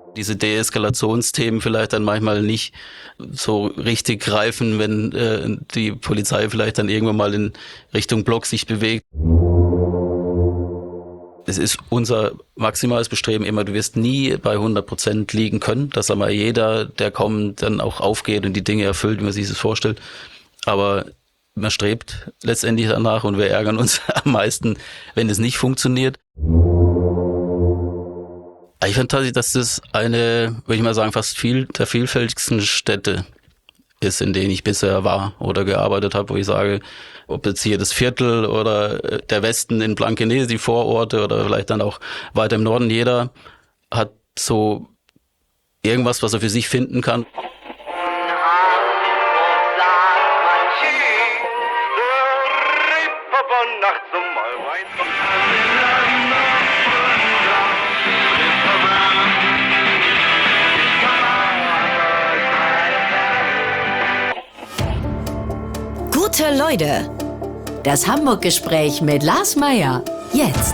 diese Deeskalationsthemen vielleicht dann manchmal nicht so richtig greifen, wenn die Polizei vielleicht dann irgendwann mal in Richtung Block sich bewegt. Es ist unser maximales Bestreben immer, du wirst nie bei 100% liegen können, dass einmal jeder, der kommt, dann auch aufgeht und die Dinge erfüllt, wie man sich das vorstellt. Aber man strebt letztendlich danach und wir ärgern uns am meisten, wenn es nicht funktioniert. Ich finde tatsächlich, dass das eine, würde ich mal sagen, fast der vielfältigsten Städte ist, in denen ich bisher war oder gearbeitet habe, wo ich sage, ob jetzt hier das Viertel oder der Westen in Blankenese, die Vororte oder vielleicht dann auch weiter im Norden, jeder hat so irgendwas, was er für sich finden kann. Gute Leute, das Hamburg-Gespräch mit Lars Meyer, jetzt.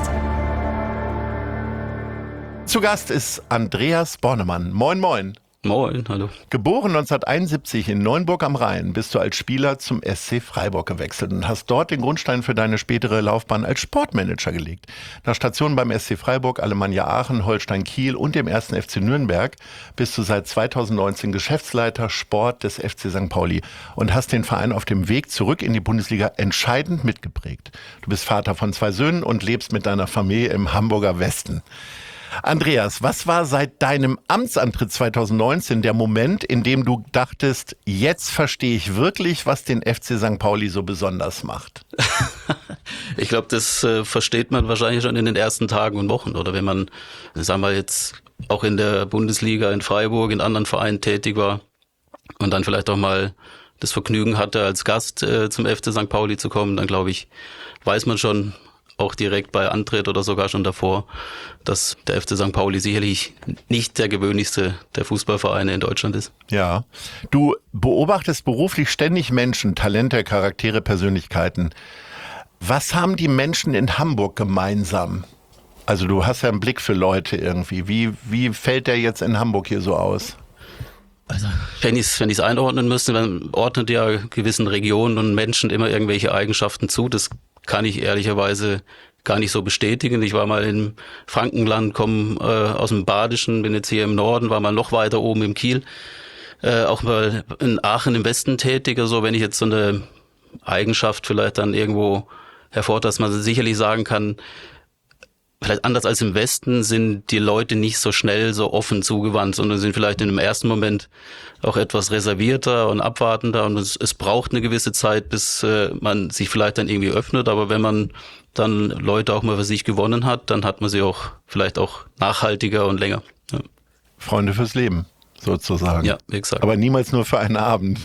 Zu Gast ist Andreas Bornemann. Moin, moin. Moin, hallo. Geboren 1971 in Neunburg am Rhein, bist du als Spieler zum SC Freiburg gewechselt und hast dort den Grundstein für deine spätere Laufbahn als Sportmanager gelegt. Nach Stationen beim SC Freiburg, Alemannia Aachen, Holstein Kiel und dem 1. FC Nürnberg bist du seit 2019 Geschäftsleiter Sport des FC St. Pauli und hast den Verein auf dem Weg zurück in die Bundesliga entscheidend mitgeprägt. Du bist Vater von 2 Söhnen und lebst mit deiner Familie im Hamburger Westen. Andreas, was war seit deinem Amtsantritt 2019 der Moment, in dem du dachtest, jetzt verstehe ich wirklich, was den FC St. Pauli so besonders macht? Ich glaube, das versteht man wahrscheinlich schon in den ersten Tagen und Wochen. Oder wenn man, sagen wir jetzt, auch in der Bundesliga in Freiburg, in anderen Vereinen tätig war und dann vielleicht auch mal das Vergnügen hatte, als Gast zum FC St. Pauli zu kommen, dann glaube ich, weiß man schon, auch direkt bei Antritt oder sogar schon davor, dass der FC St. Pauli sicherlich nicht der gewöhnlichste der Fußballvereine in Deutschland ist. Ja, du beobachtest beruflich ständig Menschen, Talente, Charaktere, Persönlichkeiten. Was haben die Menschen in Hamburg gemeinsam? Also du hast ja einen Blick für Leute irgendwie. Wie fällt der jetzt in Hamburg hier so aus? Also wenn ich es einordnen müsste, dann ordnet ja gewissen Regionen und Menschen immer irgendwelche Eigenschaften zu. Das kann ich ehrlicherweise gar nicht so bestätigen. Ich war mal im Frankenland, komme aus dem Badischen, bin jetzt hier im Norden, war mal noch weiter oben im Kiel, auch mal in Aachen im Westen tätig. Also wenn ich jetzt so eine Eigenschaft vielleicht dann irgendwo dass man sicherlich sagen kann, vielleicht anders als im Westen sind die Leute nicht so schnell so offen zugewandt, sondern sind vielleicht in dem ersten Moment auch etwas reservierter und abwartender und es braucht eine gewisse Zeit, bis man sich vielleicht dann irgendwie öffnet, aber wenn man dann Leute auch mal für sich gewonnen hat, dann hat man sie auch vielleicht auch nachhaltiger und länger. Ja. Freunde fürs Leben, sozusagen. Ja, exakt. Aber niemals nur für einen Abend.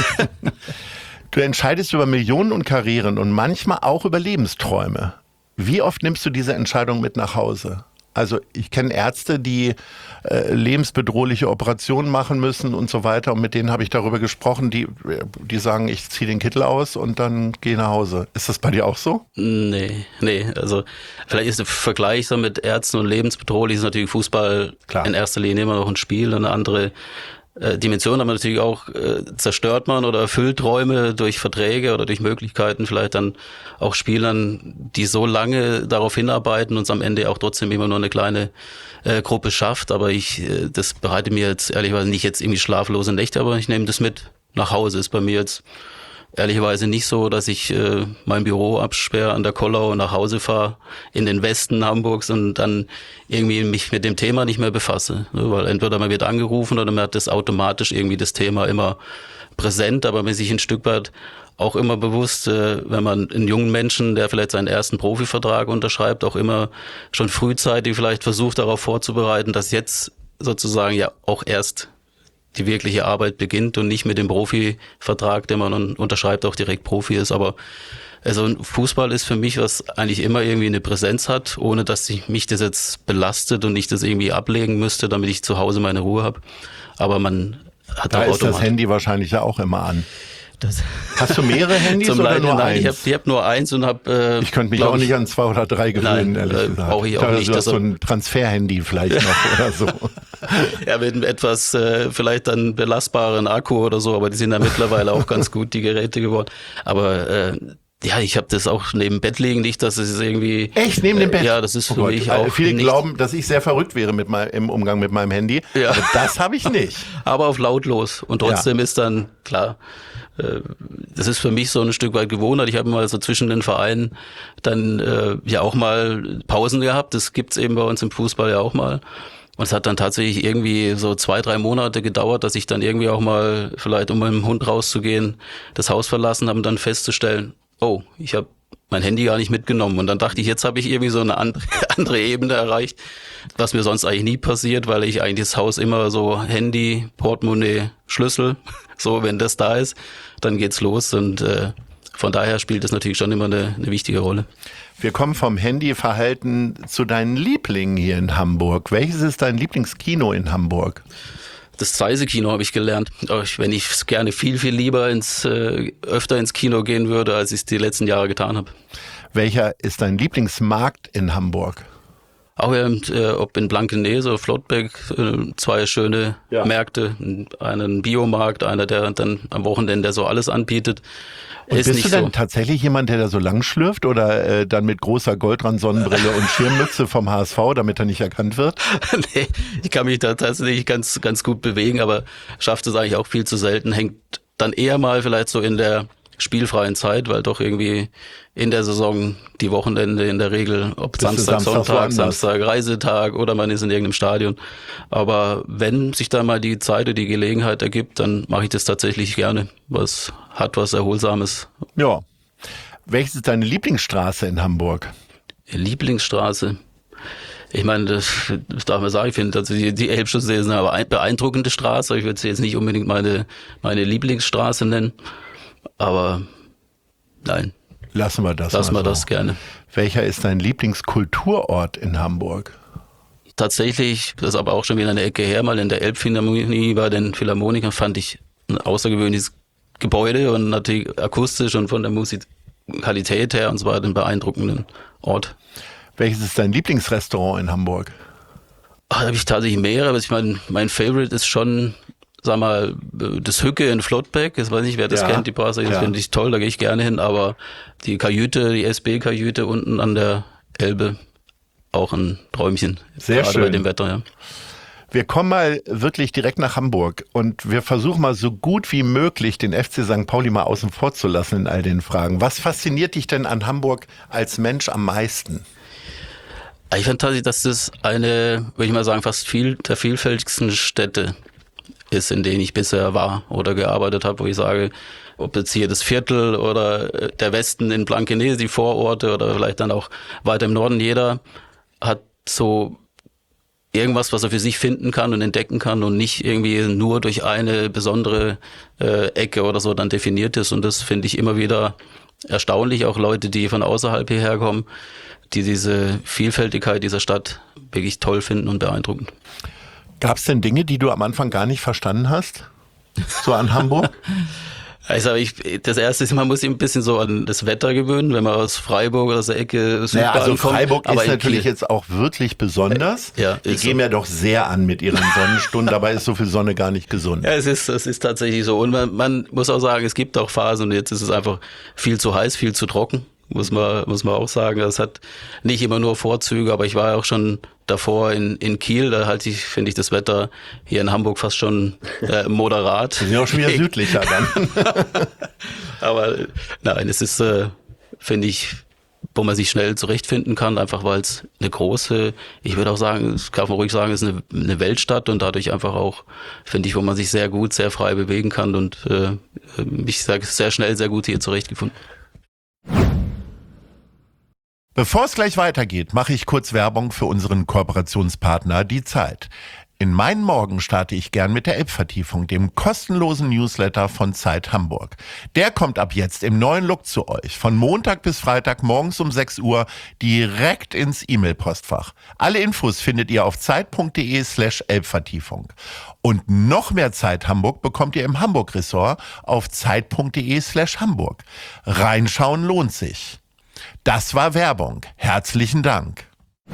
Du entscheidest über Millionen und Karrieren und manchmal auch über Lebensträume. Wie oft nimmst du diese Entscheidung mit nach Hause? Also ich kenne Ärzte, die lebensbedrohliche Operationen machen müssen und so weiter. Und mit denen habe ich darüber gesprochen, die sagen, ich ziehe den Kittel aus und dann gehe nach Hause. Ist das bei dir auch so? Nee. Also vielleicht ist der Vergleich so mit Ärzten und lebensbedrohlich ist natürlich Fußball Klar. In erster Linie immer noch ein Spiel, eine andere Dimension, aber natürlich auch zerstört man oder erfüllt Träume durch Verträge oder durch Möglichkeiten, vielleicht dann auch Spielern, die so lange darauf hinarbeiten und es am Ende auch trotzdem immer nur eine kleine Gruppe schafft. Aber das bereitet mir jetzt ehrlicherweise nicht jetzt irgendwie schlaflose Nächte, aber ich nehme das mit nach Hause. Ist bei mir jetzt ehrlicherweise nicht so, dass ich mein Büro absperre an der Kollau und nach Hause fahre in den Westen Hamburgs und dann irgendwie mich mit dem Thema nicht mehr befasse. Weil entweder man wird angerufen oder man hat das automatisch irgendwie das Thema immer präsent, aber man sich ein Stück weit auch immer bewusst, wenn man einen jungen Menschen, der vielleicht seinen ersten Profivertrag unterschreibt, auch immer schon frühzeitig vielleicht versucht, darauf vorzubereiten, dass jetzt sozusagen ja auch erst die wirkliche Arbeit beginnt und nicht mit dem Profivertrag, den man dann unterschreibt, auch direkt Profi ist. Aber also Fußball ist für mich, was eigentlich immer irgendwie eine Präsenz hat, ohne dass mich das jetzt belastet und ich das irgendwie ablegen müsste, damit ich zu Hause meine Ruhe habe. Aber man hat da auch ist das Handy wahrscheinlich ja auch immer an. Hast du mehrere Handys oder nur eins? Ich hab nur eins und habe. Ich könnte mich auch nicht an 2 oder 3 gewöhnen, ehrlich gesagt. Brauche ich auch nicht. Du hast so ein Transfer-Handy vielleicht noch oder so. Ja, mit einem etwas vielleicht dann belastbaren Akku oder so, aber die sind ja mittlerweile auch ganz gut, die Geräte geworden. Aber ja, ich habe das auch neben Bett liegen, nicht, dass es irgendwie... Echt? Neben dem Bett? Ja, das ist für mich auch viele nicht... glauben, dass ich sehr verrückt wäre im Umgang mit meinem Handy, ja. Aber das habe ich nicht. Aber auf lautlos. Und trotzdem ist dann, klar, das ist für mich so ein Stück weit Gewohnheit. Ich habe mal so zwischen den Vereinen dann ja auch mal Pausen gehabt. Das gibt's eben bei uns im Fußball ja auch mal. Und es hat dann tatsächlich irgendwie so 2-3 Monate gedauert, dass ich dann irgendwie auch mal, vielleicht um mit dem Hund rauszugehen, das Haus verlassen habe und dann festzustellen, oh, ich habe mein Handy gar nicht mitgenommen. Und dann dachte ich, jetzt habe ich irgendwie so eine andere Ebene erreicht, was mir sonst eigentlich nie passiert, weil ich eigentlich das Haus immer so Handy, Portemonnaie, Schlüssel, so wenn das da ist, dann geht's los. Und von daher spielt das natürlich schon immer eine wichtige Rolle. Wir kommen vom Handyverhalten zu deinen Lieblingen hier in Hamburg. Welches ist dein Lieblingskino in Hamburg? Das Zeise-Kino habe ich gelernt. Wenn ich gerne viel lieber öfter ins Kino gehen würde, als ich es die letzten Jahre getan habe. Welcher ist dein Lieblingsmarkt in Hamburg? Auch ob in Blankenese oder Flottbek, 2 schöne Märkte. Einen Biomarkt, einer, der dann am Wochenende so alles anbietet. Und ist bist nicht du denn so tatsächlich jemand, der da so lang schlürft oder dann mit großer Goldrand-Sonnenbrille und Schirmmütze vom HSV, damit er nicht erkannt wird? Nee, ich kann mich da tatsächlich ganz gut bewegen, aber schafft es eigentlich auch viel zu selten. Hängt dann eher mal vielleicht so in der spielfreien Zeit, weil doch irgendwie in der Saison die Wochenende in der Regel, ob Samstag, Sonntag, Samstag, Reisetag oder man ist in irgendeinem Stadion. Aber wenn sich da mal die Zeit oder die Gelegenheit ergibt, dann mache ich das tatsächlich gerne. Was Erholsames. Ja. Welches ist deine Lieblingsstraße in Hamburg? Lieblingsstraße? Ich meine, das darf man sagen, ich finde, also die Elbchaussee ist eine beeindruckende Straße. Ich würde sie jetzt nicht unbedingt meine Lieblingsstraße nennen. Aber nein. Lassen wir das gerne. Welcher ist dein Lieblingskulturort in Hamburg? Tatsächlich, das ist aber auch schon wieder eine Ecke her, mal in der Elbphilharmonie bei den Philharmonikern fand ich ein außergewöhnliches Gebäude und natürlich akustisch und von der Musikalität her und so weiter einen beeindruckenden Ort. Welches ist dein Lieblingsrestaurant in Hamburg? Da habe ich tatsächlich mehrere, aber ich meine, mein Favorite ist schon, sag mal, das Hücke in Flottbek. Ich weiß nicht, wer das kennt, die Brasserie, das finde ich toll, da gehe ich gerne hin, aber die Kajüte, die SB-Kajüte unten an der Elbe, auch ein Träumchen. Sehr schön. Bei dem Wetter, ja. Wir kommen mal wirklich direkt nach Hamburg und wir versuchen mal so gut wie möglich den FC St. Pauli mal außen vor zu lassen in all den Fragen. Was fasziniert dich denn an Hamburg als Mensch am meisten? Ich finde tatsächlich, dass das eine, würde ich mal sagen, fast der vielfältigsten Städte ist, in denen ich bisher war oder gearbeitet habe, wo ich sage, ob jetzt hier das Viertel oder der Westen in Blankenese, die Vororte oder vielleicht dann auch weiter im Norden, jeder hat so irgendwas, was er für sich finden kann und entdecken kann und nicht irgendwie nur durch eine besondere Ecke oder so dann definiert ist. Und das finde ich immer wieder erstaunlich, auch Leute, die von außerhalb hierher kommen, die diese Vielfältigkeit dieser Stadt wirklich toll finden und beeindruckend. Gab es denn Dinge, die du am Anfang gar nicht verstanden hast? So an Hamburg? Also das Erste ist, man muss sich ein bisschen so an das Wetter gewöhnen, wenn man aus Freiburg oder aus der Ecke Südbahn kommt. Freiburg ist natürlich jetzt auch wirklich besonders. Ja, die geben ja doch sehr an mit ihren Sonnenstunden, dabei ist so viel Sonne gar nicht gesund. Ja, es ist tatsächlich so. Und man muss auch sagen, es gibt auch Phasen und jetzt ist es einfach viel zu heiß, viel zu trocken. Muss man auch sagen. Das hat nicht immer nur Vorzüge, aber ich war ja auch schon davor in Kiel, da finde ich das Wetter hier in Hamburg fast schon moderat. Wir sind auch schon wieder südlicher dann. Aber nein, es ist, finde ich, wo man sich schnell zurechtfinden kann, einfach weil es eine große, ich würde auch sagen, das kann man ruhig sagen, es ist eine Weltstadt und dadurch einfach auch, finde ich, wo man sich sehr gut, sehr frei bewegen kann und ich sage sehr schnell, sehr gut hier zurechtgefunden. Bevor es gleich weitergeht, mache ich kurz Werbung für unseren Kooperationspartner Die Zeit. In meinen Morgen starte ich gern mit der Elbvertiefung, dem kostenlosen Newsletter von Zeit Hamburg. Der kommt ab jetzt im neuen Look zu euch. Von Montag bis Freitag morgens um 6 Uhr direkt ins E-Mail-Postfach. Alle Infos findet ihr auf zeit.de/Elbvertiefung. Und noch mehr Zeit Hamburg bekommt ihr im Hamburg-Ressort auf zeit.de/Hamburg. Reinschauen lohnt sich. Das war Werbung. Herzlichen Dank.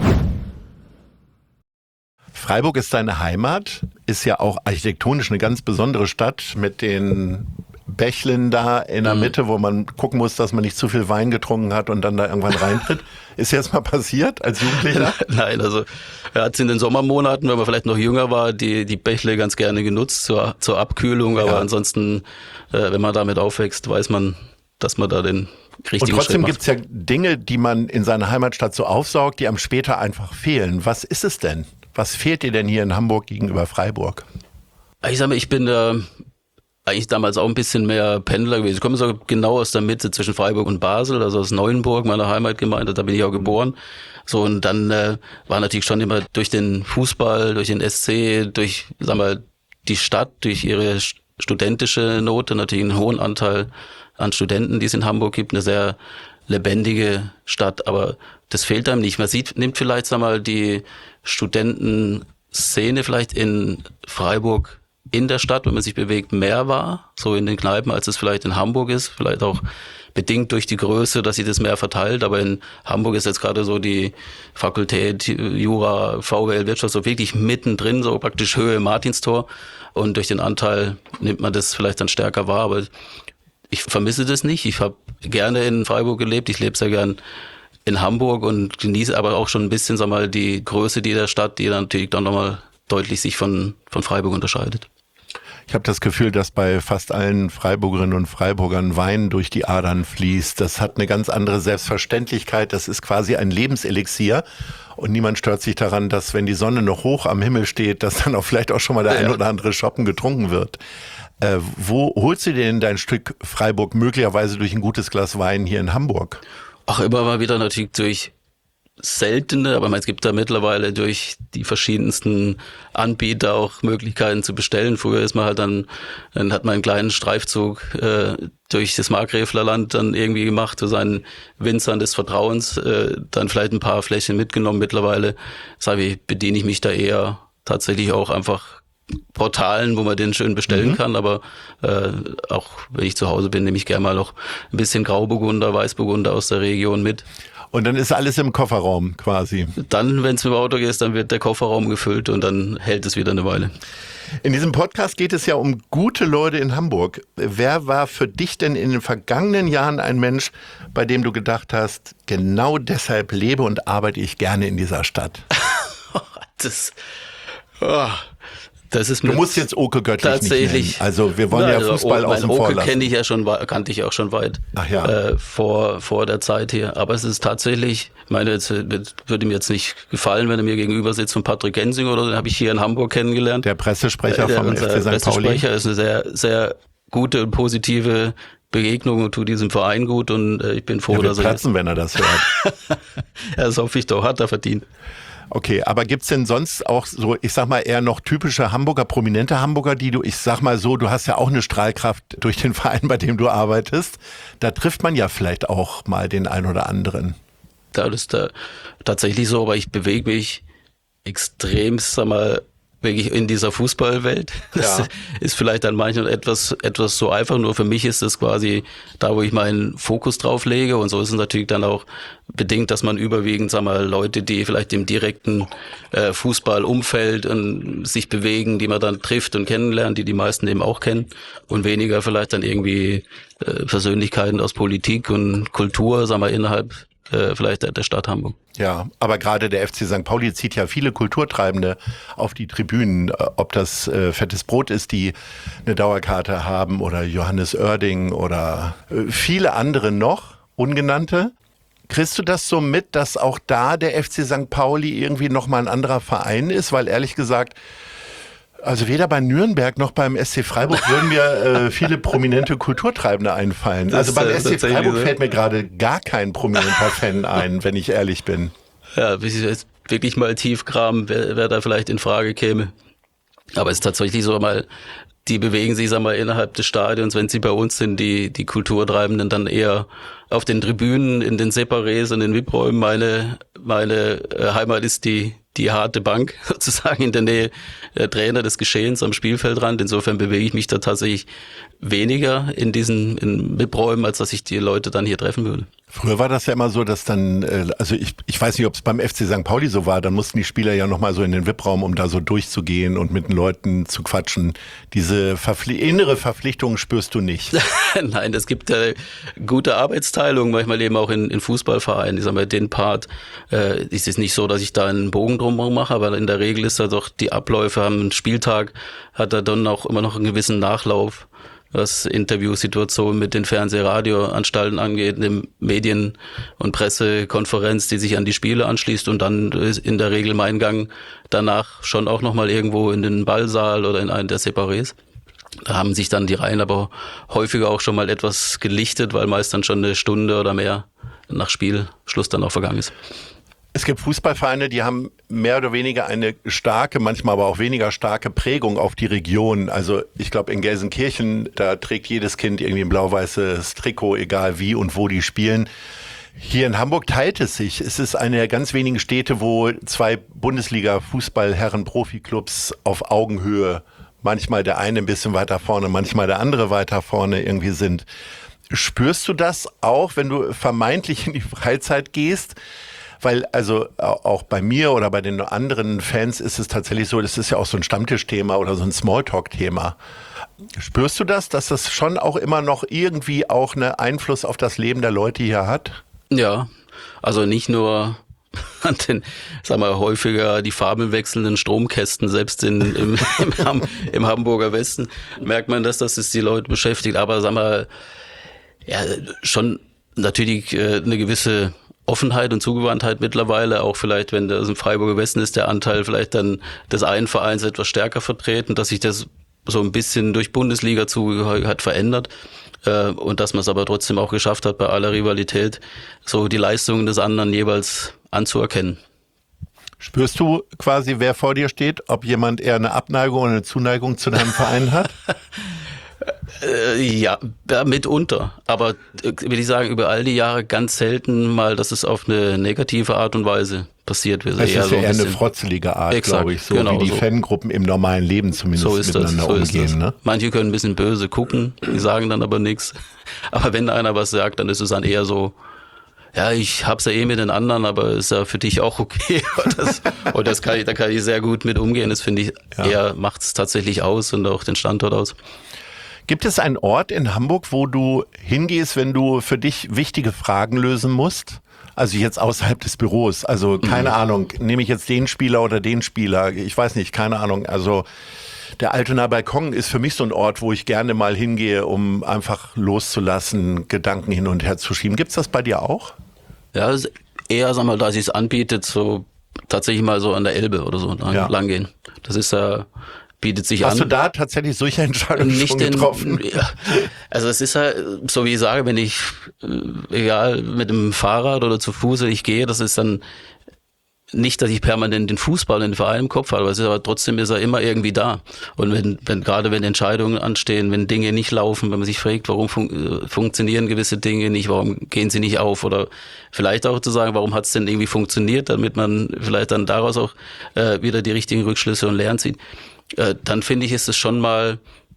Freiburg ist deine Heimat, ist ja auch architektonisch eine ganz besondere Stadt mit den Bächlin da in der Mitte, wo man gucken muss, dass man nicht zu viel Wein getrunken hat und dann da irgendwann reintritt. Ist jetzt mal passiert als Jugendlicher? Nein, also er hat es in den Sommermonaten, wenn man vielleicht noch jünger war, die Bächle ganz gerne genutzt zur Abkühlung, aber ansonsten, wenn man damit aufwächst, weiß man, dass man da den richtigen Schritt macht. Und trotzdem gibt es ja Dinge, die man in seiner Heimatstadt so aufsaugt, die einem später einfach fehlen. Was ist es denn? Was fehlt dir denn hier in Hamburg gegenüber Freiburg? Ich sag mal, ich bin eigentlich damals auch ein bisschen mehr Pendler gewesen. Ich komme so genau aus der Mitte zwischen Freiburg und Basel, also aus Neuenburg, meiner Heimatgemeinde, da bin ich auch geboren. So, und dann war natürlich schon immer durch den Fußball, durch den SC, durch, sag mal, die Stadt, durch ihre studentische Note, natürlich einen hohen Anteil an Studenten, die es in Hamburg gibt, eine sehr lebendige Stadt, aber das fehlt einem nicht. Man nimmt vielleicht, sag mal, die Studentenszene vielleicht in Freiburg in der Stadt, wenn man sich bewegt, mehr wahr, so in den Kneipen, als es vielleicht in Hamburg ist, vielleicht auch bedingt durch die Größe, dass sich das mehr verteilt, aber in Hamburg ist jetzt gerade so die Fakultät Jura, VWL, Wirtschaft so wirklich mittendrin, so praktisch Höhe Martinstor, und durch den Anteil nimmt man das vielleicht dann stärker wahr, aber ich vermisse das nicht. Ich habe gerne in Freiburg gelebt, ich lebe sehr gern in Hamburg und genieße aber auch schon ein bisschen, sag mal, die Größe der Stadt, die dann natürlich dann nochmal deutlich sich von Freiburg unterscheidet. Ich habe das Gefühl, dass bei fast allen Freiburgerinnen und Freiburgern Wein durch die Adern fließt. Das hat eine ganz andere Selbstverständlichkeit. Das ist quasi ein Lebenselixier. Und niemand stört sich daran, dass, wenn die Sonne noch hoch am Himmel steht, dass dann auch vielleicht auch schon mal der ein oder andere Schoppen getrunken wird. Wo holst du dir denn dein Stück Freiburg möglicherweise durch ein gutes Glas Wein hier in Hamburg? Ach, immer mal wieder natürlich durch seltene, aber es gibt da mittlerweile durch die verschiedensten Anbieter auch Möglichkeiten zu bestellen. Früher ist man halt dann hat man einen kleinen Streifzug durch das Markgräflerland dann irgendwie gemacht, zu seinen Winzern des Vertrauens, dann vielleicht ein paar Fläschchen mitgenommen. Mittlerweile, bediene ich mich da eher tatsächlich auch einfach Portalen, wo man den schön bestellen kann, aber auch wenn ich zu Hause bin, nehme ich gerne mal noch ein bisschen Grauburgunder, Weißburgunder aus der Region mit. Und dann ist alles im Kofferraum quasi. Dann, wenn es mit dem Auto geht, dann wird der Kofferraum gefüllt und dann hält es wieder eine Weile. In diesem Podcast geht es ja um gute Leute in Hamburg. Wer war für dich denn in den vergangenen Jahren ein Mensch, bei dem du gedacht hast, genau deshalb lebe und arbeite ich gerne in dieser Stadt? Das ist, du musst jetzt Oke göttlich tatsächlich nicht nennen. Also wir wollen ja Fußball außen vor lassen. Oke kannte ich auch schon weit. Ach ja. Vor der Zeit hier. Aber es ist tatsächlich, es würde mir jetzt nicht gefallen, wenn er mir gegenüber sitzt, von Patrick Gensing oder so, den habe ich hier in Hamburg kennengelernt. Der Pressesprecher vom FC St. Pauli. Der Pressesprecher ist eine sehr, sehr gute und positive Begegnung und tut diesem Verein gut, und ich bin froh, dass er platzen, wenn er das hört. Das hoffe ich doch, hat er verdient. Okay, aber gibt's denn sonst auch so, ich sag mal, eher noch typische Hamburger, prominente Hamburger, die du, ich sag mal so, du hast ja auch eine Strahlkraft durch den Verein, bei dem du arbeitest. Da trifft man ja vielleicht auch mal den einen oder anderen. Das ist tatsächlich so, aber ich bewege mich extrem, sag mal, wirklich in dieser Fußballwelt. Das ist vielleicht an manchen etwas so einfach, nur für mich ist es quasi da, wo ich meinen Fokus drauf lege, und so ist es natürlich dann auch bedingt, dass man überwiegend, sag mal, Leute, die vielleicht im direkten Fußballumfeld sich bewegen, die man dann trifft und kennenlernt, die meisten eben auch kennen, und weniger vielleicht dann irgendwie Persönlichkeiten aus Politik und Kultur, sag mal, innerhalb vielleicht der Stadt Hamburg. Ja, aber gerade der FC St. Pauli zieht ja viele Kulturtreibende auf die Tribünen, ob das Fettes Brot ist, die eine Dauerkarte haben, oder Johannes Oerding oder viele andere noch, ungenannte. Kriegst du das so mit, dass auch da der FC St. Pauli irgendwie nochmal ein anderer Verein ist? Weil ehrlich gesagt, also weder bei Nürnberg noch beim SC Freiburg würden mir viele prominente Kulturtreibende einfallen. Also beim SC Freiburg fällt mir gerade gar kein prominenter Fan ein, wenn ich ehrlich bin. Ja, bis ich jetzt wirklich mal tief graben, wer da vielleicht in Frage käme. Aber es ist tatsächlich so, mal, die bewegen sich, sag mal, innerhalb des Stadions, wenn sie bei uns sind, die Kulturtreibenden dann eher auf den Tribünen, in den Separés und den VIP-Räumen. Meine Heimat ist die harte Bank, sozusagen in der Nähe der Trainer des Geschehens am Spielfeldrand. Insofern bewege ich mich da tatsächlich weniger in VIP-Räumen, als dass ich die Leute dann hier treffen würde. Früher war das ja immer so, dass dann, also ich weiß nicht, ob es beim FC St. Pauli so war, dann mussten die Spieler ja nochmal so in den VIP-Raum, um da so durchzugehen und mit den Leuten zu quatschen. Diese innere Verpflichtung spürst du nicht. Nein, es gibt gute Arbeitsteilung, manchmal eben auch in Fußballvereinen. Ich sag mal, den Part ist es nicht so, dass ich da einen Bogen drumherum mache, aber in der Regel ist da doch die Abläufe am Spieltag, hat er dann auch immer noch einen gewissen Nachlauf, was Interviewsituationen mit den Fernseh-Radio-Anstalten angeht, eine Medien- und Pressekonferenz, die sich an die Spiele anschließt und dann ist in der Regel mein Gang danach schon auch nochmal irgendwo in den Ballsaal oder in einen der Separés. Da haben sich dann die Reihen aber häufiger auch schon mal etwas gelichtet, weil meist dann schon eine Stunde oder mehr nach Spielschluss dann auch vergangen ist. Es gibt Fußballvereine, die haben mehr oder weniger eine starke, manchmal aber auch weniger starke Prägung auf die Region. Also ich glaube in Gelsenkirchen, da trägt jedes Kind irgendwie ein blau-weißes Trikot, egal wie und wo die spielen. Hier in Hamburg teilt es sich. Es ist eine der ganz wenigen Städte, wo zwei Bundesliga-Fußball-Herren-Profiklubs auf Augenhöhe, manchmal der eine ein bisschen weiter vorne, manchmal der andere weiter vorne irgendwie sind. Spürst du das auch, wenn du vermeintlich in die Freizeit gehst? Weil also auch bei mir oder bei den anderen Fans ist es tatsächlich so, das ist ja auch so ein Stammtischthema oder so ein Smalltalk-Thema. Spürst du das, dass das schon auch immer noch irgendwie auch einen Einfluss auf das Leben der Leute hier hat? Ja, also nicht nur an den, sagen wir, häufiger die Farben wechselnden Stromkästen, selbst im Hamburger Westen merkt man, dass das die Leute beschäftigt. Aber sagen wir, ja, schon natürlich eine gewisse Offenheit und Zugewandtheit mittlerweile, auch vielleicht, wenn das im Freiburger Westen ist, der Anteil vielleicht dann des einen Vereins etwas stärker vertreten, dass sich das so ein bisschen durch Bundesliga-Zugehörigkeit verändert und dass man es aber trotzdem auch geschafft hat, bei aller Rivalität so die Leistungen des anderen jeweils anzuerkennen. Spürst du quasi, wer vor dir steht, ob jemand eher eine Abneigung oder eine Zuneigung zu deinem Verein hat? Ja, mitunter. Aber würde ich sagen, über all die Jahre ganz selten mal, dass es auf eine negative Art und Weise passiert wird. Es ist ja so eher eine frotzelige Art, glaube ich, so genau, wie die Fangruppen im normalen Leben zumindest miteinander umgehen. Ne? Manche können ein bisschen böse gucken, die sagen dann aber nichts. Aber wenn einer was sagt, dann ist es dann eher so, ja, ich hab's ja mit den anderen, aber ist ja für dich auch okay. Und da kann ich sehr gut mit umgehen. Das finde ich, eher macht es tatsächlich aus und auch den Standort aus. Gibt es einen Ort in Hamburg, wo du hingehst, wenn du für dich wichtige Fragen lösen musst? Also jetzt außerhalb des Büros. Also keine Ahnung, nehme ich jetzt den Spieler oder den Spieler? Ich weiß nicht, keine Ahnung. Also der Altonaer Balkon ist für mich so ein Ort, wo ich gerne mal hingehe, um einfach loszulassen, Gedanken hin und her zu schieben. Gibt's das bei dir auch? Ja, eher, sag mal, da sie es anbietet, so tatsächlich mal so an der Elbe oder so lang gehen. Das ist bietet sich an. Hast du da tatsächlich solche Entscheidungen schon getroffen? Ja. Also es ist halt, so wie ich sage, wenn ich, egal, mit dem Fahrrad oder zu Fuß ich gehe, das ist dann nicht, dass ich permanent den Fußball in den Verein im Kopf habe, aber trotzdem ist er immer irgendwie da. Und wenn Entscheidungen anstehen, wenn Dinge nicht laufen, wenn man sich fragt, warum funktionieren gewisse Dinge nicht, warum gehen sie nicht auf, oder vielleicht auch zu sagen, warum hat es denn irgendwie funktioniert, damit man vielleicht dann daraus auch wieder die richtigen Rückschlüsse und Lehren zieht. Dann finde ich, ist es schon mal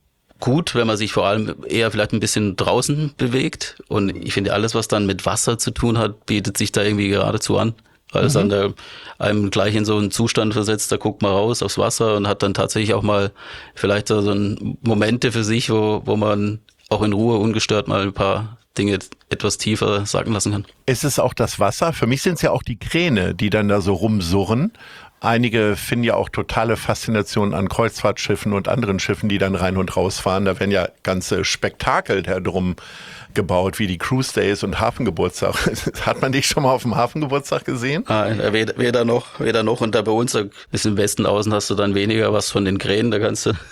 gut, wenn man sich vor allem eher vielleicht ein bisschen draußen bewegt. Und ich finde, alles, was dann mit Wasser zu tun hat, bietet sich da irgendwie geradezu an. Weil es dann einem gleich in so einen Zustand versetzt, da guckt man raus aufs Wasser und hat dann tatsächlich auch mal vielleicht so Momente für sich, wo man auch in Ruhe ungestört mal ein paar Dinge etwas tiefer sacken lassen kann. Ist es auch das Wasser? Für mich sind es ja auch die Kräne, die dann da so rumsurren. Einige finden ja auch totale Faszination an Kreuzfahrtschiffen und anderen Schiffen, die dann rein und raus fahren. Da werden ja ganze Spektakel darum gebaut, wie die Cruise Days und Hafengeburtstag. Hat man dich schon mal auf dem Hafengeburtstag gesehen? Weder noch. Und da bei uns, ein bisschen im Westen außen, hast du dann weniger was von den Kränen. Da kannst du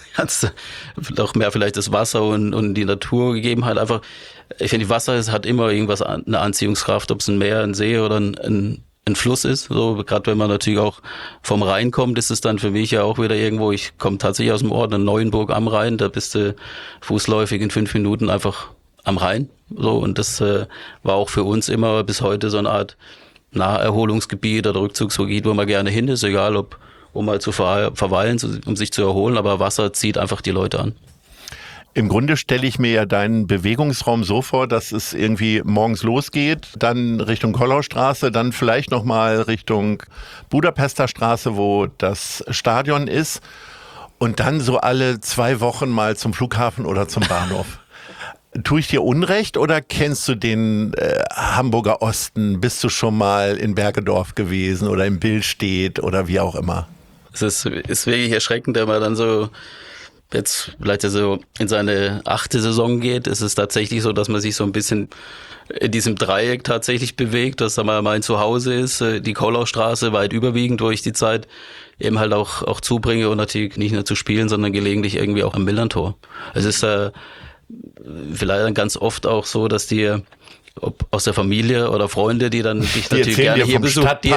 noch mehr vielleicht das Wasser und die Naturgegebenheit einfach. Ich finde, Wasser hat immer irgendwas, eine Anziehungskraft, ob es ein Meer, ein See oder ein ein Fluss ist. So, gerade wenn man natürlich auch vom Rhein kommt, ist es dann für mich ja auch wieder irgendwo, ich komme tatsächlich aus dem Ort in Neuenburg am Rhein, da bist du fußläufig in 5 Minuten einfach am Rhein. So, und das war auch für uns immer bis heute so eine Art Naherholungsgebiet oder Rückzugsgebiet, wo man gerne hin ist, egal ob um mal zu verweilen, um sich zu erholen, aber Wasser zieht einfach die Leute an. Im Grunde stelle ich mir ja deinen Bewegungsraum so vor, dass es irgendwie morgens losgeht, dann Richtung Kollaustraße, dann vielleicht nochmal Richtung Budapester Straße, wo das Stadion ist, und dann so alle 2 Wochen mal zum Flughafen oder zum Bahnhof. Tue ich dir Unrecht oder kennst du den Hamburger Osten? Bist du schon mal in Bergedorf gewesen oder in Billstedt oder wie auch immer? Es ist wirklich erschreckend, wenn man dann so jetzt vielleicht so in seine 8. Saison geht. Es ist tatsächlich so, dass man sich so ein bisschen in diesem Dreieck tatsächlich bewegt, dass da mal mein Zuhause ist, die Kollaustraße weit überwiegend, wo ich die Zeit eben halt auch zubringe und natürlich nicht nur zu spielen, sondern gelegentlich irgendwie auch am Millerntor. Es ist vielleicht dann ganz oft auch so, dass die ob aus der Familie oder Freunde, die dann dich natürlich gerne hier besuchen, die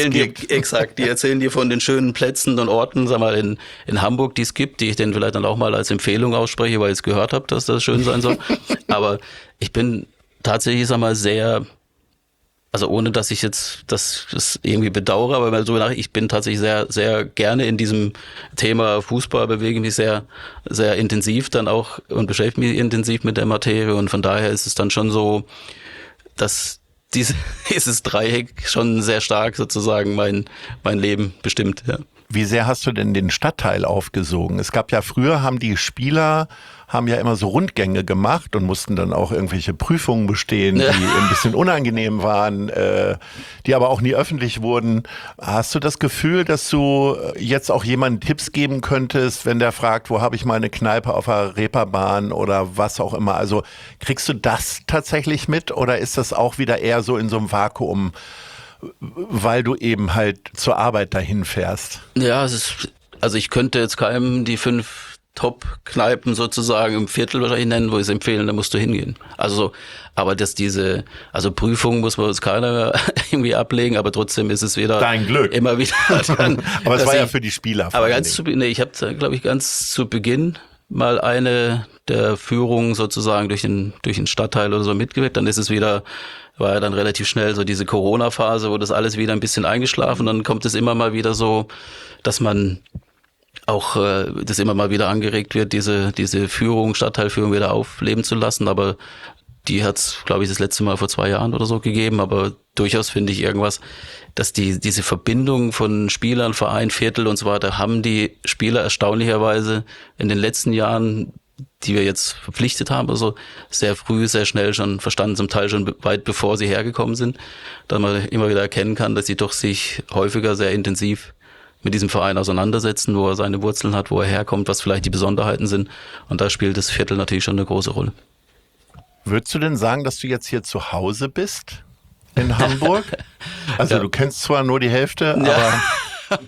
erzählen dir von den schönen Plätzen und Orten, sag mal, in Hamburg, die es gibt, die ich denen vielleicht dann auch mal als Empfehlung ausspreche, weil ich es gehört habe, dass das schön sein soll. Aber ich bin tatsächlich, sag mal, sehr, also ohne dass ich jetzt das irgendwie bedauere, aber mal so nach, ich bin tatsächlich sehr, sehr gerne in diesem Thema Fußball, bewege mich sehr, sehr intensiv dann auch und beschäftige mich intensiv mit der Materie, und von daher ist es dann schon so, dass dieses Dreieck schon sehr stark sozusagen mein Leben bestimmt. Ja. Wie sehr hast du denn den Stadtteil aufgesogen? Es gab ja früher, haben die Spieler ja immer so Rundgänge gemacht und mussten dann auch irgendwelche Prüfungen bestehen, die ein bisschen unangenehm waren, die aber auch nie öffentlich wurden. Hast du das Gefühl, dass du jetzt auch jemandem Tipps geben könntest, wenn der fragt, wo habe ich mal eine Kneipe auf der Reeperbahn oder was auch immer? Also kriegst du das tatsächlich mit oder ist das auch wieder eher so in so einem Vakuum, weil du eben halt zur Arbeit dahin fährst? Ja, also ich könnte jetzt keinem die 5 Top-Kneipen sozusagen im Viertel wahrscheinlich nennen, wo ich es empfehlen, da musst du hingehen. Also, aber also Prüfungen muss man uns keiner mehr irgendwie ablegen, aber trotzdem ist es wieder dein Glück. Immer wieder. Dann, aber es war ja für die Spieler. Aber ich habe, glaube ich, ganz zu Beginn mal eine der Führungen sozusagen durch den Stadtteil oder so mitgewirkt. Dann war ja dann relativ schnell so diese Corona-Phase, wo das alles wieder ein bisschen eingeschlafen. Dann kommt es immer mal wieder so, dass man auch das immer mal wieder angeregt wird, diese Stadtteilführung wieder aufleben zu lassen. Aber die hat es, glaube ich, das letzte Mal vor 2 Jahren oder so gegeben. Aber durchaus finde ich irgendwas, dass diese Verbindung von Spielern, Verein, Viertel und so weiter, haben die Spieler erstaunlicherweise in den letzten Jahren, die wir jetzt verpflichtet haben, also sehr früh, sehr schnell schon verstanden, zum Teil schon weit bevor sie hergekommen sind, dass man immer wieder erkennen kann, dass sie doch sich häufiger sehr intensiv mit diesem Verein auseinandersetzen, wo er seine Wurzeln hat, wo er herkommt, was vielleicht die Besonderheiten sind. Und da spielt das Viertel natürlich schon eine große Rolle. Würdest du denn sagen, dass du jetzt hier zu Hause bist in Hamburg? Also du kennst zwar nur die Hälfte, aber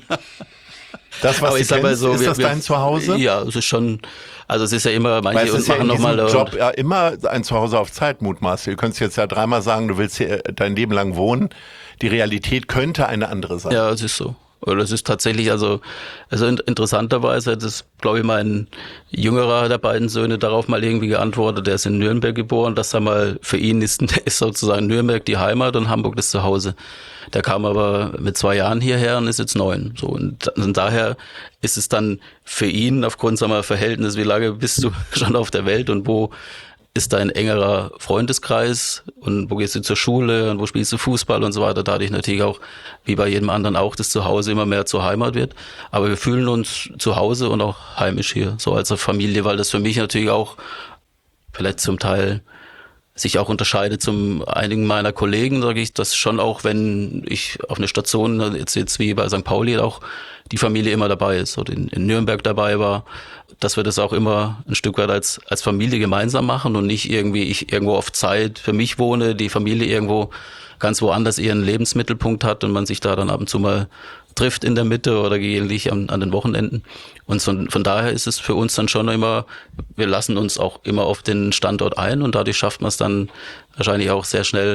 das, was du kennst, ist das dein Zuhause? Ja, es ist schon, also es ist ja immer, manche und machen nochmal Job ja immer ein Zuhause auf Zeit mutmaßlich. Du könntest jetzt ja 3-mal sagen, du willst hier dein Leben lang wohnen. Die Realität könnte eine andere sein. Ja, es ist so. Oder es ist tatsächlich, also interessanterweise hat es, glaube ich, mein jüngerer der beiden Söhne darauf mal irgendwie geantwortet, der ist in Nürnberg geboren, dass er mal für ihn ist sozusagen Nürnberg die Heimat und Hamburg das Zuhause. Der kam aber mit 2 Jahren hierher und ist jetzt 9. So, und daher ist es dann für ihn aufgrund seiner Verhältnis, wie lange bist du schon auf der Welt und wo ist dein engerer Freundeskreis und wo gehst du zur Schule und wo spielst du Fußball und so weiter. Dadurch natürlich auch, wie bei jedem anderen auch, das Zuhause immer mehr zur Heimat wird. Aber wir fühlen uns zu Hause und auch heimisch hier, so als Familie, weil das für mich natürlich auch vielleicht zum Teil sich auch unterscheidet zum einigen meiner Kollegen, sage ich, dass schon auch, wenn ich auf eine Station, jetzt wie bei St. Pauli, auch die Familie immer dabei ist oder in Nürnberg dabei war, dass wir das auch immer ein Stück weit als Familie gemeinsam machen und nicht irgendwie ich irgendwo auf Zeit für mich wohne, die Familie irgendwo ganz woanders ihren Lebensmittelpunkt hat und man sich da dann ab und zu mal trifft in der Mitte oder gelegentlich an den Wochenenden. Und von daher ist es für uns dann schon immer, wir lassen uns auch immer auf den Standort ein und dadurch schafft man es dann wahrscheinlich auch sehr schnell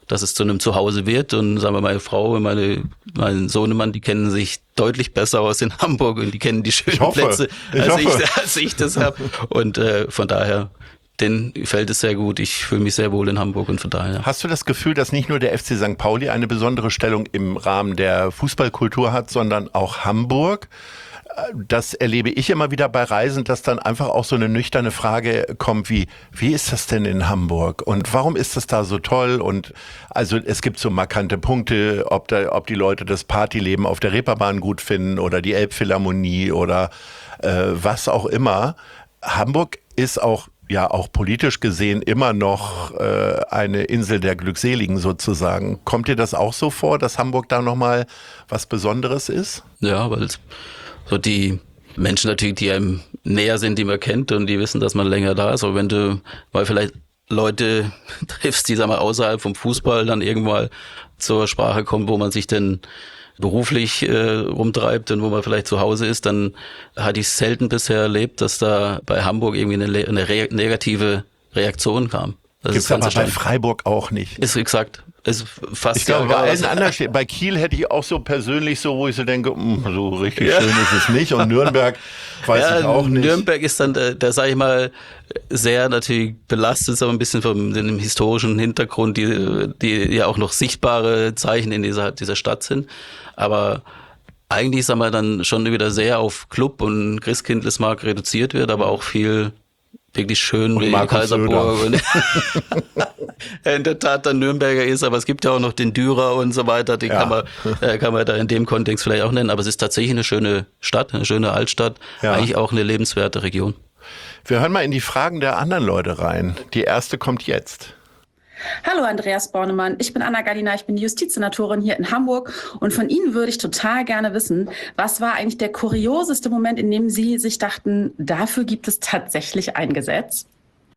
dass es zu einem Zuhause wird. Und sagen wir, meine Frau und mein Sohnemann, die kennen sich deutlich besser aus in Hamburg und die kennen die schönen Plätze, als ich das habe. Und von daher, denen gefällt es sehr gut. Ich fühle mich sehr wohl in Hamburg und von daher. Hast du das Gefühl, dass nicht nur der FC St. Pauli eine besondere Stellung im Rahmen der Fußballkultur hat, sondern auch Hamburg? Das erlebe ich immer wieder bei Reisen, dass dann einfach auch so eine nüchterne Frage kommt wie ist das denn in Hamburg und warum ist das da so toll? Und also es gibt so markante Punkte, ob die Leute das Partyleben auf der Reeperbahn gut finden oder die Elbphilharmonie oder was auch immer. Hamburg ist auch politisch gesehen immer noch eine Insel der Glückseligen sozusagen. Kommt dir das auch so vor, dass Hamburg da nochmal was Besonderes ist? Ja, weil so die Menschen natürlich, die einem näher sind, die man kennt und die wissen, dass man länger da ist. Aber wenn du mal vielleicht Leute triffst, die, sagen wir, außerhalb vom Fußball dann irgendwann zur Sprache kommen, wo man sich denn beruflich rumtreibt und wo man vielleicht zu Hause ist, dann hatte ich selten bisher erlebt, dass da bei Hamburg irgendwie eine negative Reaktion kam. Gibt es aber bei Freiburg auch nicht. Ist exakt. Ist fast ich glaube, bei allen anderen bei Kiel hätte ich auch so persönlich so, wo ich so denke, so richtig schön ist es nicht. Und Nürnberg weiß ich auch nicht. Nürnberg ist dann, da sage ich mal, sehr natürlich belastet, aber ein bisschen von dem historischen Hintergrund, die ja auch noch sichtbare Zeichen in dieser Stadt sind. Aber eigentlich, sagen wir, dann schon wieder sehr auf Club und Christkindlesmarkt reduziert wird, aber auch viel wirklich schön wie Kaiserburg und in der Tat dann Nürnberger ist, aber es gibt ja auch noch den Dürer und so weiter, den kann man da in dem Kontext vielleicht auch nennen, aber es ist tatsächlich eine schöne Stadt, eine schöne Altstadt, eigentlich auch eine lebenswerte Region. Wir hören mal in die Fragen der anderen Leute rein. Die erste kommt jetzt. Hallo Andreas Bornemann, ich bin Anna Gallina, ich bin die Justizsenatorin hier in Hamburg und von Ihnen würde ich total gerne wissen, was war eigentlich der kurioseste Moment, in dem Sie sich dachten, dafür gibt es tatsächlich ein Gesetz?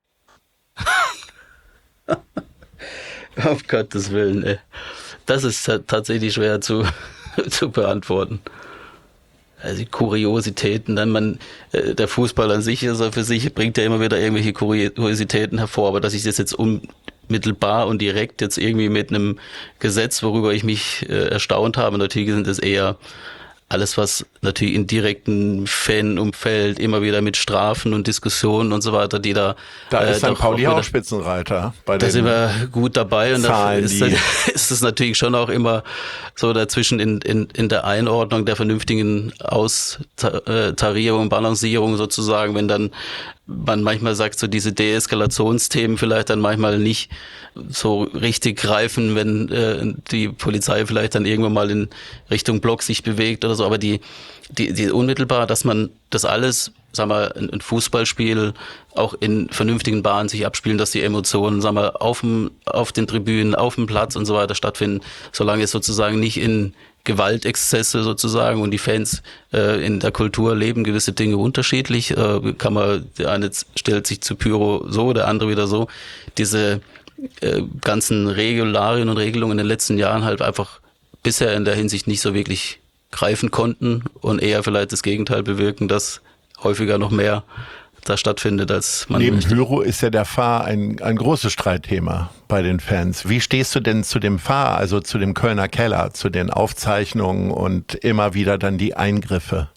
Auf Gottes Willen, ey. Das ist tatsächlich schwer zu beantworten. Also die Kuriositäten, dann der Fußball an sich ist für sich, bringt ja immer wieder irgendwelche Kuriositäten hervor, aber dass ich das jetzt unmittelbar und direkt jetzt irgendwie mit einem Gesetz, worüber ich mich erstaunt habe, natürlich sind es eher alles, was natürlich in direkten Fanumfeld immer wieder mit Strafen und Diskussionen und so weiter, die da ist St. Pauli auch Spitzenreiter. Da sind wir gut dabei und da ist es natürlich schon auch immer so dazwischen in der Einordnung der vernünftigen Austarierung, Balancierung sozusagen, wenn dann man manchmal sagt, so diese Deeskalationsthemen vielleicht dann manchmal nicht so richtig greifen, wenn die Polizei vielleicht dann irgendwann mal in Richtung Block sich bewegt oder so, aber die unmittelbar, dass man das alles, sagen wir, ein Fußballspiel auch in vernünftigen Bahnen sich abspielen, dass die Emotionen, sagen wir, auf den Tribünen, auf dem Platz und so weiter stattfinden, solange es sozusagen nicht in Gewaltexzesse sozusagen und die Fans in der Kultur leben gewisse Dinge unterschiedlich, der eine stellt sich zu Pyro so, der andere wieder so. Diese ganzen Regularien und Regelungen in den letzten Jahren halt einfach bisher in der Hinsicht nicht so wirklich greifen konnten und eher vielleicht das Gegenteil bewirken, dass häufiger noch mehr da stattfindet, als man Neben Pyro ist ja der Fahr ein großes Streitthema bei den Fans. Wie stehst du denn zu dem Fahr, also zu dem Kölner Keller, zu den Aufzeichnungen und immer wieder dann die Eingriffe?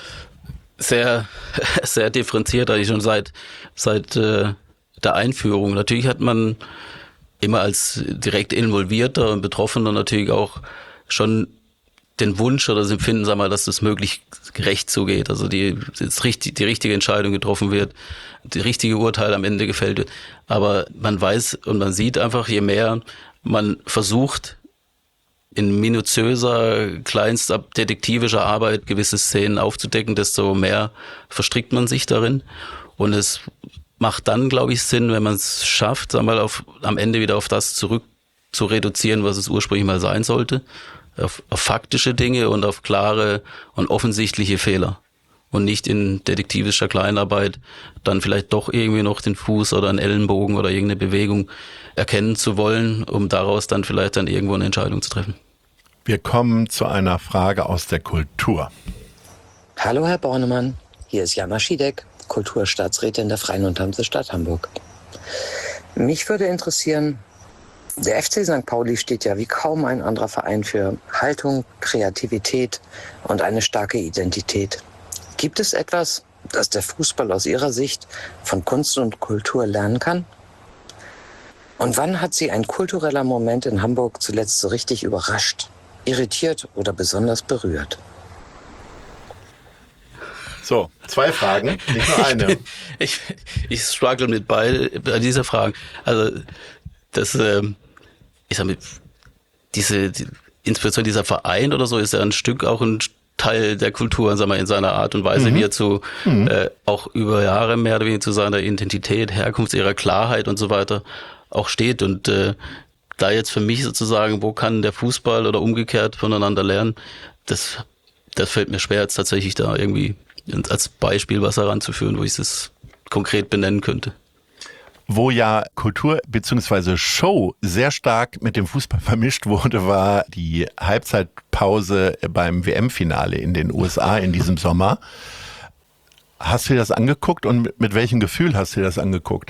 Sehr, sehr differenziert, eigentlich schon seit der Einführung. Natürlich hat man immer als direkt Involvierter und Betroffener natürlich auch schon den Wunsch oder das Empfinden, sagen wir, dass das möglichst gerecht zugeht, also die richtige Entscheidung getroffen wird, die richtige Urteil am Ende gefällt wird. Aber man weiß und man sieht einfach, je mehr man versucht, in minutiöser, kleinster detektivischer Arbeit gewisse Szenen aufzudecken, desto mehr verstrickt man sich darin. Und es macht dann, glaube ich, Sinn, wenn man es schafft, sagen wir, am Ende wieder auf das zurück zu reduzieren, was es ursprünglich mal sein sollte. Auf faktische Dinge und auf klare und offensichtliche Fehler. Und nicht in detektivischer Kleinarbeit dann vielleicht doch irgendwie noch den Fuß oder einen Ellenbogen oder irgendeine Bewegung erkennen zu wollen, um daraus dann vielleicht dann irgendwo eine Entscheidung zu treffen. Wir kommen zu einer Frage aus der Kultur. Hallo Herr Bornemann, hier ist Jana Schiedek, Kulturstaatsrätin der Freien und Hansestadt Hamburg. Mich würde interessieren, Der FC St. Pauli steht ja wie kaum ein anderer Verein für Haltung, Kreativität und eine starke Identität. Gibt es etwas, das der Fußball aus Ihrer Sicht von Kunst und Kultur lernen kann? Und wann hat Sie ein kultureller Moment in Hamburg zuletzt so richtig überrascht, irritiert oder besonders berührt? So, 2 Fragen, nicht nur eine. Ich struggle mit bei dieser Frage. Also das, ich sag mal, insbesondere dieser Verein oder so ist ja ein Stück auch ein Teil der Kultur, sagen wir, in seiner Art und Weise, wie er auch über Jahre mehr oder weniger zu seiner Identität, Herkunft, ihrer Klarheit und so weiter auch steht. Und da jetzt für mich sozusagen, wo kann der Fußball oder umgekehrt voneinander lernen, das fällt mir schwer, jetzt tatsächlich da irgendwie als Beispiel was heranzuführen, wo ich es konkret benennen könnte. Wo ja Kultur bzw. Show sehr stark mit dem Fußball vermischt wurde, war die Halbzeitpause beim WM-Finale in den USA in diesem Sommer. Hast du dir das angeguckt und mit welchem Gefühl hast du dir das angeguckt?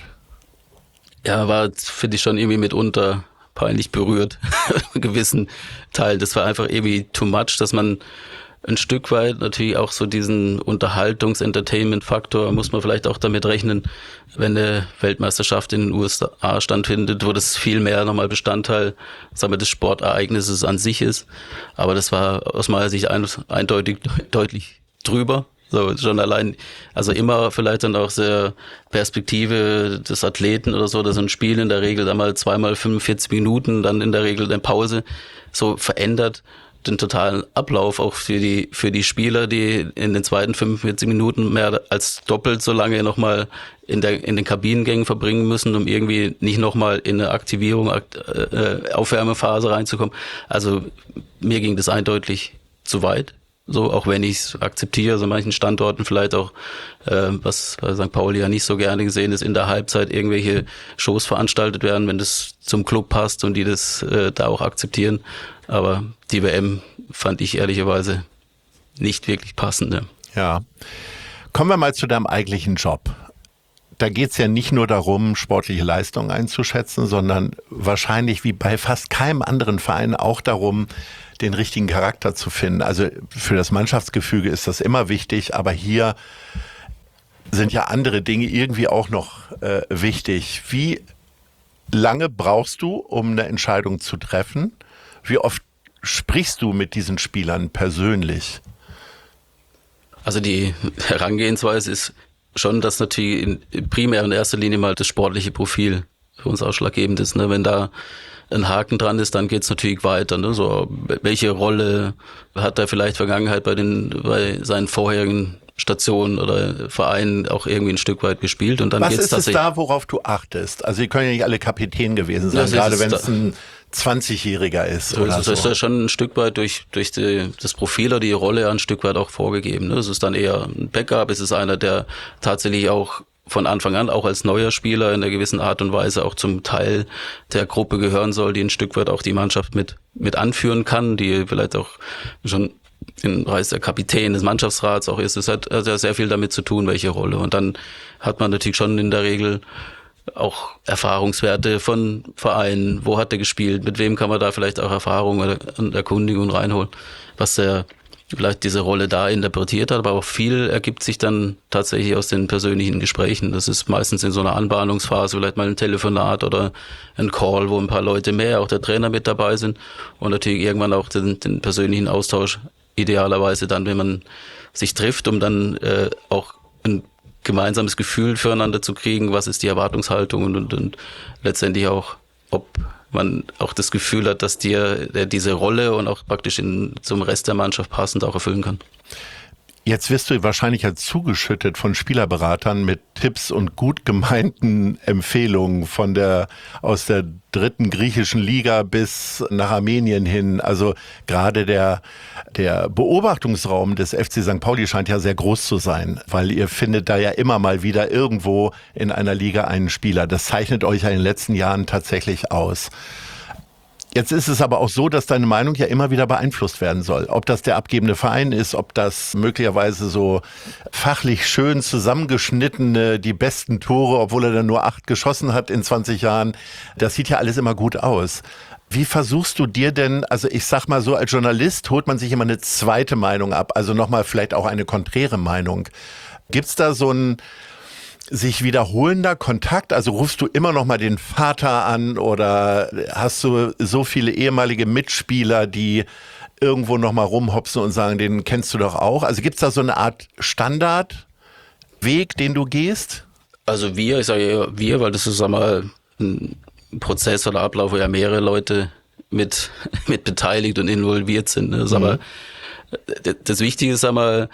Ja, war, finde ich, schon irgendwie mitunter peinlich berührt, in gewissen Teil. Das war einfach irgendwie too much, dass man ein Stück weit natürlich auch so diesen Unterhaltungs-Entertainment-Faktor muss man vielleicht auch damit rechnen, wenn eine Weltmeisterschaft in den USA stattfindet, wo das viel mehr nochmal Bestandteil, sagen wir, des Sportereignisses an sich ist. Aber das war aus meiner Sicht eindeutig deutlich drüber. So, schon allein, also immer vielleicht dann auch sehr Perspektive des Athleten oder so, dass ein Spiel in der Regel dann mal 2x 45 Minuten, dann in der Regel eine Pause so verändert den totalen Ablauf auch für die Spieler, die in den zweiten 45 Minuten mehr als doppelt so lange nochmal in den Kabinengängen verbringen müssen, um irgendwie nicht nochmal in eine Aktivierung, Aufwärmephase reinzukommen. Also mir ging das eindeutig zu weit. So, auch wenn ich es akzeptiere, so an manchen Standorten vielleicht auch, was bei St. Pauli ja nicht so gerne gesehen ist, in der Halbzeit irgendwelche Shows veranstaltet werden, wenn das zum Club passt und die das da auch akzeptieren. Aber die WM fand ich ehrlicherweise nicht wirklich passend. Ne? Ja. Kommen wir mal zu deinem eigentlichen Job. Da geht es ja nicht nur darum, sportliche Leistungen einzuschätzen, sondern wahrscheinlich wie bei fast keinem anderen Verein auch darum, den richtigen Charakter zu finden. Also für das Mannschaftsgefüge ist das immer wichtig, aber hier sind ja andere Dinge irgendwie auch noch wichtig. Wie lange brauchst du, um eine Entscheidung zu treffen? Wie oft sprichst du mit diesen Spielern persönlich? Also die Herangehensweise ist schon, dass natürlich primär in erster Linie mal das sportliche Profil für uns ausschlaggebend ist. Ne? Wenn da ein Haken dran ist, dann geht's natürlich weiter. Ne? So, welche Rolle hat er vielleicht Vergangenheit bei seinen vorherigen Stationen oder Vereinen auch irgendwie ein Stück weit gespielt? Und dann was geht's ist es da, worauf du achtest? Also ihr könnt ja nicht alle Kapitän gewesen sein, gerade wenn es ein 20-Jähriger ist. So oder so. Das ist ja schon ein Stück weit durch das Profil oder die Rolle ein Stück weit auch vorgegeben. Ne? Es ist dann eher ein Backup, es ist einer, der tatsächlich auch von Anfang an auch als neuer Spieler in einer gewissen Art und Weise auch zum Teil der Gruppe gehören soll, die ein Stück weit auch die Mannschaft mit anführen kann, die vielleicht auch schon im Bereich der Kapitän des Mannschaftsrats auch ist. Es hat also sehr viel damit zu tun, welche Rolle. Und dann hat man natürlich schon in der Regel auch Erfahrungswerte von Vereinen. Wo hat er gespielt? Mit wem kann man da vielleicht auch Erfahrungen und Erkundigungen reinholen? Was er vielleicht diese Rolle da interpretiert hat, aber auch viel ergibt sich dann tatsächlich aus den persönlichen Gesprächen. Das ist meistens in so einer Anbahnungsphase, vielleicht mal ein Telefonat oder ein Call, wo ein paar Leute mehr, auch der Trainer mit dabei sind und natürlich irgendwann auch den persönlichen Austausch idealerweise dann, wenn man sich trifft, um dann auch ein gemeinsames Gefühl füreinander zu kriegen, was ist die Erwartungshaltung und letztendlich auch, ob man auch das Gefühl hat, dass diese Rolle und auch praktisch zum Rest der Mannschaft passend auch erfüllen kann. Jetzt wirst du wahrscheinlich ja zugeschüttet von Spielerberatern mit Tipps und gut gemeinten Empfehlungen aus der 3. griechischen Liga bis nach Armenien hin. Also gerade der Beobachtungsraum des FC St. Pauli scheint ja sehr groß zu sein, weil ihr findet da ja immer mal wieder irgendwo in einer Liga einen Spieler. Das zeichnet euch ja in den letzten Jahren tatsächlich aus. Jetzt ist es aber auch so, dass deine Meinung ja immer wieder beeinflusst werden soll. Ob das der abgebende Verein ist, ob das möglicherweise so fachlich schön zusammengeschnittene, die besten Tore, obwohl er dann nur 8 geschossen hat in 20 Jahren. Das sieht ja alles immer gut aus. Wie versuchst du dir denn, also ich sag mal so, als Journalist holt man sich immer eine zweite Meinung ab, also nochmal vielleicht auch eine konträre Meinung. Gibt's da so ein sich wiederholender Kontakt? Also rufst du immer noch mal den Vater an oder hast du so viele ehemalige Mitspieler, die irgendwo noch mal rumhopsen und sagen, den kennst du doch auch? Also gibt's da so eine Art Standardweg, den du gehst? Also ich sage ja wir, weil das ist einmal ein Prozess oder Ablauf, wo ja mehrere Leute mit beteiligt und involviert sind. Das, aber das Wichtige ist einmal,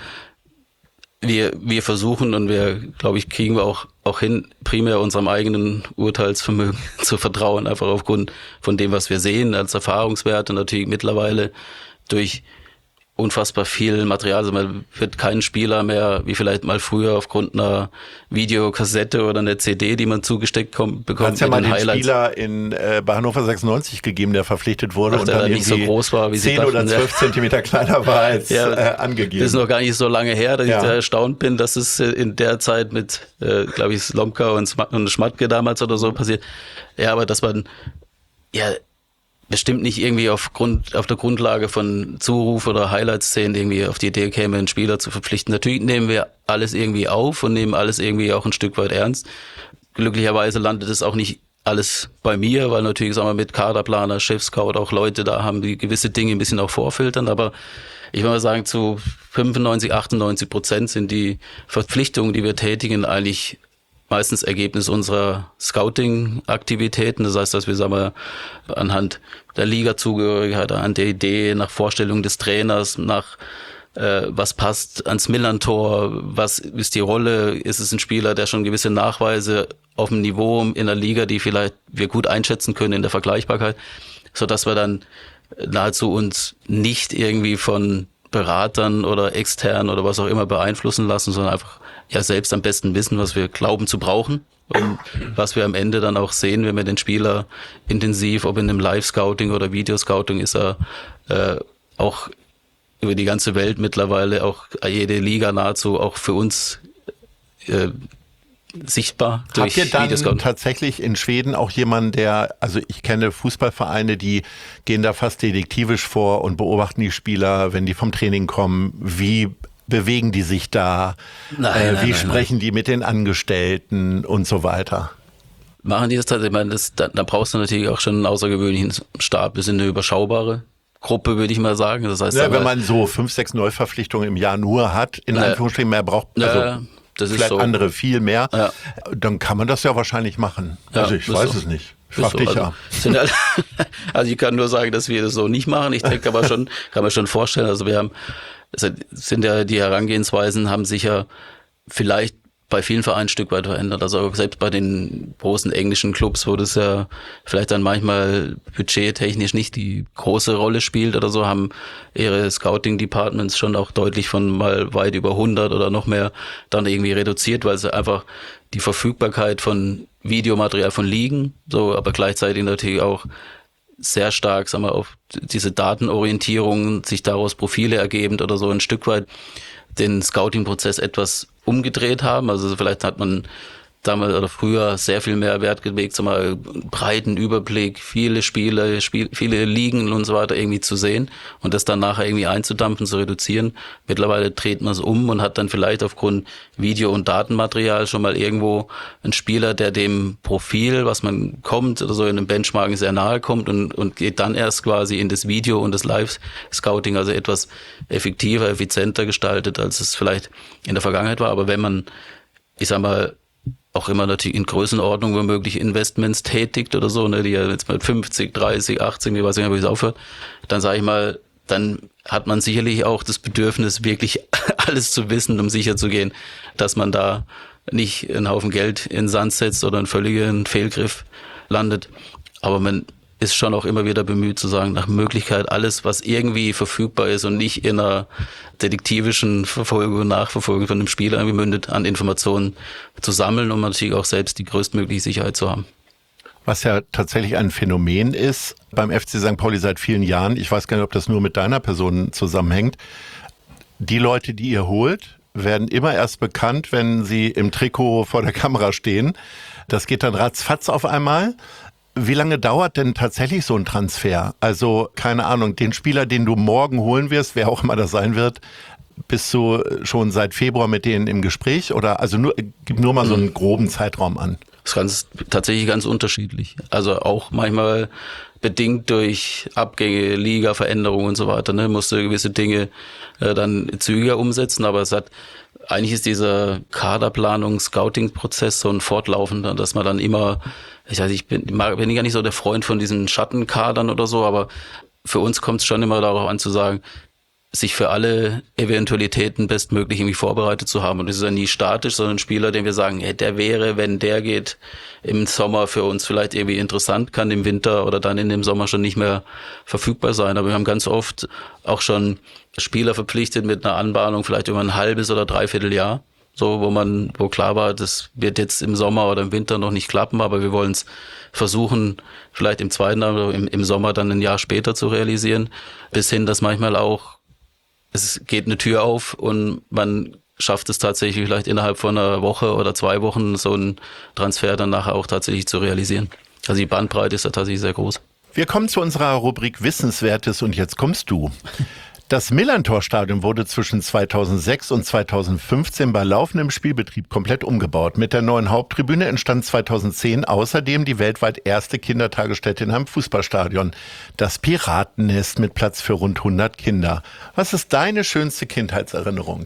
wir versuchen und wir, glaube ich, kriegen wir auch hin, primär unserem eigenen Urteilsvermögen zu vertrauen, einfach aufgrund von dem, was wir sehen als Erfahrungswerte, natürlich mittlerweile durch unfassbar viel Material. Also man wird keinen Spieler mehr, wie vielleicht mal früher, aufgrund einer Videokassette oder einer CD, die man zugesteckt bekommt. Du hast ja mal den Spieler bei Hannover 96 gegeben, der verpflichtet wurde und dann nicht so groß war, wie 10 oder 12 Zentimeter kleiner war als angegeben. Das ist noch gar nicht so lange her, dass ich da erstaunt bin, dass es in der Zeit mit, glaube ich, Slomka und Schmatke damals oder so passiert. Ja, aber dass man, bestimmt nicht irgendwie auf der Grundlage von Zuruf oder Highlight-Szenen irgendwie auf die Idee käme, einen Spieler zu verpflichten. Natürlich nehmen wir alles irgendwie auf und nehmen alles irgendwie auch ein Stück weit ernst. Glücklicherweise landet es auch nicht alles bei mir, weil natürlich, sagen wir, mit Kaderplaner, Chefscout auch Leute da haben, die gewisse Dinge ein bisschen auch vorfiltern. Aber ich würde mal sagen, zu 95-98% sind die Verpflichtungen, die wir tätigen, eigentlich meistens Ergebnis unserer Scouting-Aktivitäten. Das heißt, dass wir, sagen wir, anhand der Liga-Zugehörigkeit, an der Idee, nach Vorstellung des Trainers, nach was passt ans Millern-Tor, was ist die Rolle, ist es ein Spieler, der schon gewisse Nachweise auf dem Niveau in der Liga, die vielleicht wir gut einschätzen können in der Vergleichbarkeit, sodass wir dann nahezu uns nicht irgendwie von Beratern oder extern oder was auch immer beeinflussen lassen, sondern einfach selbst am besten wissen, was wir glauben zu brauchen und was wir am Ende dann auch sehen, wenn wir den Spieler intensiv, ob in einem Live-Scouting oder Videoscouting, ist er auch über die ganze Welt mittlerweile, auch jede Liga nahezu, auch für uns sichtbar. Habt ihr dann tatsächlich in Schweden auch jemanden, also ich kenne Fußballvereine, die gehen da fast detektivisch vor und beobachten die Spieler, wenn die vom Training kommen, wie bewegen die sich da? Wie sprechen die mit den Angestellten und so weiter? Machen die das tatsächlich? Ich meine, da brauchst du natürlich auch schon einen außergewöhnlichen Stab. Wir sind eine überschaubare Gruppe, würde ich mal sagen. Das heißt, wenn man so 5, 6 Neuverpflichtungen im Jahr nur hat, in Anführungsstrichen mehr braucht, das vielleicht ist so. Andere viel mehr, dann kann man das ja wahrscheinlich machen. Also ich weiß es nicht. Ich frag dich ja. Also ich kann nur sagen, dass wir das so nicht machen. Ich denke aber schon, kann man schon vorstellen, also wir haben, sind ja die Herangehensweisen haben sich ja vielleicht bei vielen Vereinen ein Stück weit verändert. Also selbst bei den großen englischen Clubs, wo das ja vielleicht dann manchmal budgettechnisch nicht die große Rolle spielt oder so, haben ihre Scouting-Departments schon auch deutlich von mal weit über 100 oder noch mehr dann irgendwie reduziert, weil sie einfach die Verfügbarkeit von Videomaterial von Ligen, so, aber gleichzeitig natürlich auch sehr stark, sagen wir, auf diese Datenorientierung, sich daraus Profile ergebend oder so ein Stück weit den Scouting-Prozess etwas umgedreht haben. Also vielleicht hat man damals oder früher sehr viel mehr Wert gelegt, sagen wir, breiten Überblick, viele Spiele, viele Ligen und so weiter irgendwie zu sehen und das dann nachher irgendwie einzudampfen, zu reduzieren. Mittlerweile dreht man es um und hat dann vielleicht aufgrund Video- und Datenmaterial schon mal irgendwo einen Spieler, der dem Profil, was man kommt oder so in einem Benchmarking sehr nahe kommt und geht dann erst quasi in das Video und das Live-Scouting, also etwas effektiver, effizienter gestaltet, als es vielleicht in der Vergangenheit war. Aber wenn man, ich sag mal, auch immer natürlich in Größenordnung womöglich Investments tätigt oder so, ne, die ja jetzt mit 50, 30, 18, ich weiß nicht, wie es aufhört, dann sage ich mal, dann hat man sicherlich auch das Bedürfnis, wirklich alles zu wissen, um sicher zu gehen, dass man da nicht einen Haufen Geld in den Sand setzt oder einen völligen Fehlgriff landet. Aber man ist schon auch immer wieder bemüht zu sagen, nach Möglichkeit alles, was irgendwie verfügbar ist und nicht in einer detektivischen Verfolgung und Nachverfolgung von einem Spieler irgendwie mündet, an Informationen zu sammeln, um natürlich auch selbst die größtmögliche Sicherheit zu haben. Was ja tatsächlich ein Phänomen ist beim FC St. Pauli seit vielen Jahren. Ich weiß gar nicht, ob das nur mit deiner Person zusammenhängt. Die Leute, die ihr holt, werden immer erst bekannt, wenn sie im Trikot vor der Kamera stehen. Das geht dann ratzfatz auf einmal. Wie lange dauert denn tatsächlich so ein Transfer? Also, keine Ahnung, den Spieler, den du morgen holen wirst, wer auch immer das sein wird, bist du schon seit Februar mit denen im Gespräch? Oder gib nur mal so einen groben Zeitraum an. Das ist tatsächlich ganz unterschiedlich. Also auch manchmal bedingt durch Abgänge, Liga-Veränderungen und so weiter. Ne, musste gewisse Dinge dann zügiger umsetzen, aber eigentlich ist dieser Kaderplanung, Scouting-Prozess so ein fortlaufender, dass man dann immer, ich bin ja nicht so der Freund von diesen Schattenkadern oder so, aber für uns kommt es schon immer darauf an zu sagen, sich für alle Eventualitäten bestmöglich irgendwie vorbereitet zu haben. Und das ist ja nie statisch, sondern ein Spieler, den wir sagen, hey, der wäre, wenn der geht, im Sommer für uns vielleicht irgendwie interessant, kann im Winter oder dann in dem Sommer schon nicht mehr verfügbar sein. Aber wir haben ganz oft auch schon Spieler verpflichtet mit einer Anbahnung vielleicht über ein halbes oder dreiviertel Jahr. So, wo klar war, das wird jetzt im Sommer oder im Winter noch nicht klappen, aber wir wollen es versuchen, vielleicht im zweiten oder im Sommer dann ein Jahr später zu realisieren. Bis hin, dass manchmal auch es geht eine Tür auf und man schafft es tatsächlich vielleicht innerhalb von einer Woche oder 2 Wochen so einen Transfer dann nachher auch tatsächlich zu realisieren. Also die Bandbreite ist da tatsächlich sehr groß. Wir kommen zu unserer Rubrik Wissenswertes und jetzt kommst du. Das Millerntor-Stadion wurde zwischen 2006 und 2015 bei laufendem Spielbetrieb komplett umgebaut. Mit der neuen Haupttribüne entstand 2010 außerdem die weltweit erste Kindertagesstätte in einem Fußballstadion. Das Piratennest mit Platz für rund 100 Kinder. Was ist deine schönste Kindheitserinnerung?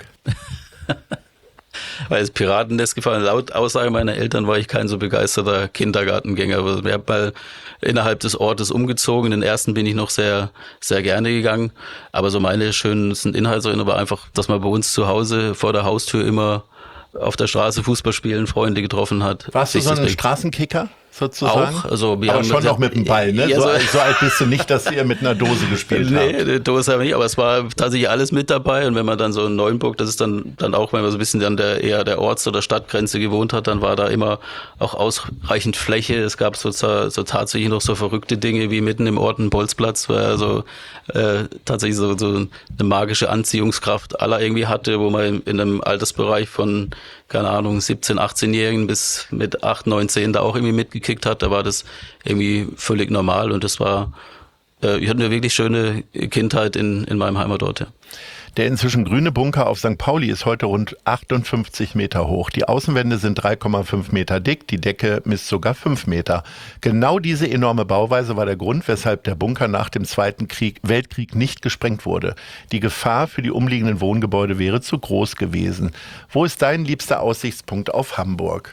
Weil das Piratennest gefallen. Laut Aussage meiner Eltern war ich kein so begeisterter Kindergartengänger. Also wir haben mal innerhalb des Ortes umgezogen. Den ersten bin ich noch sehr, sehr gerne gegangen. Aber so meine schönsten Inhaltserinnerungen war einfach, dass man bei uns zu Hause vor der Haustür immer auf der Straße Fußball spielen, Freunde getroffen hat. Warst du so ein Straßenkicker sozusagen? Auch. Also wir aber haben schon noch mit dem Ball, ne? Ja, so alt bist du nicht, dass ihr mit einer Dose gespielt habt. Nee, eine Dose haben wir nicht, aber es war tatsächlich alles mit dabei. Und wenn man dann so in Neuenburg, das ist dann auch, wenn man so ein bisschen an der Orts- oder Stadtgrenze gewohnt hat, dann war da immer auch ausreichend Fläche. Es gab so tatsächlich noch so verrückte Dinge wie mitten im Ort ein Bolzplatz, weil also tatsächlich so eine magische Anziehungskraft aller irgendwie hatte, wo man in einem Altersbereich von, keine Ahnung, 17-, 18-Jährigen bis mit 8, 9, 10 da auch irgendwie mitgekickt hat, da war das irgendwie völlig normal und das war, ich hatte eine wirklich schöne Kindheit in meinem Heimatort, ja. Der inzwischen grüne Bunker auf St. Pauli ist heute rund 58 Meter hoch. Die Außenwände sind 3,5 Meter dick, die Decke misst sogar 5 Meter. Genau diese enorme Bauweise war der Grund, weshalb der Bunker nach dem Zweiten Weltkrieg nicht gesprengt wurde. Die Gefahr für die umliegenden Wohngebäude wäre zu groß gewesen. Wo ist dein liebster Aussichtspunkt auf Hamburg?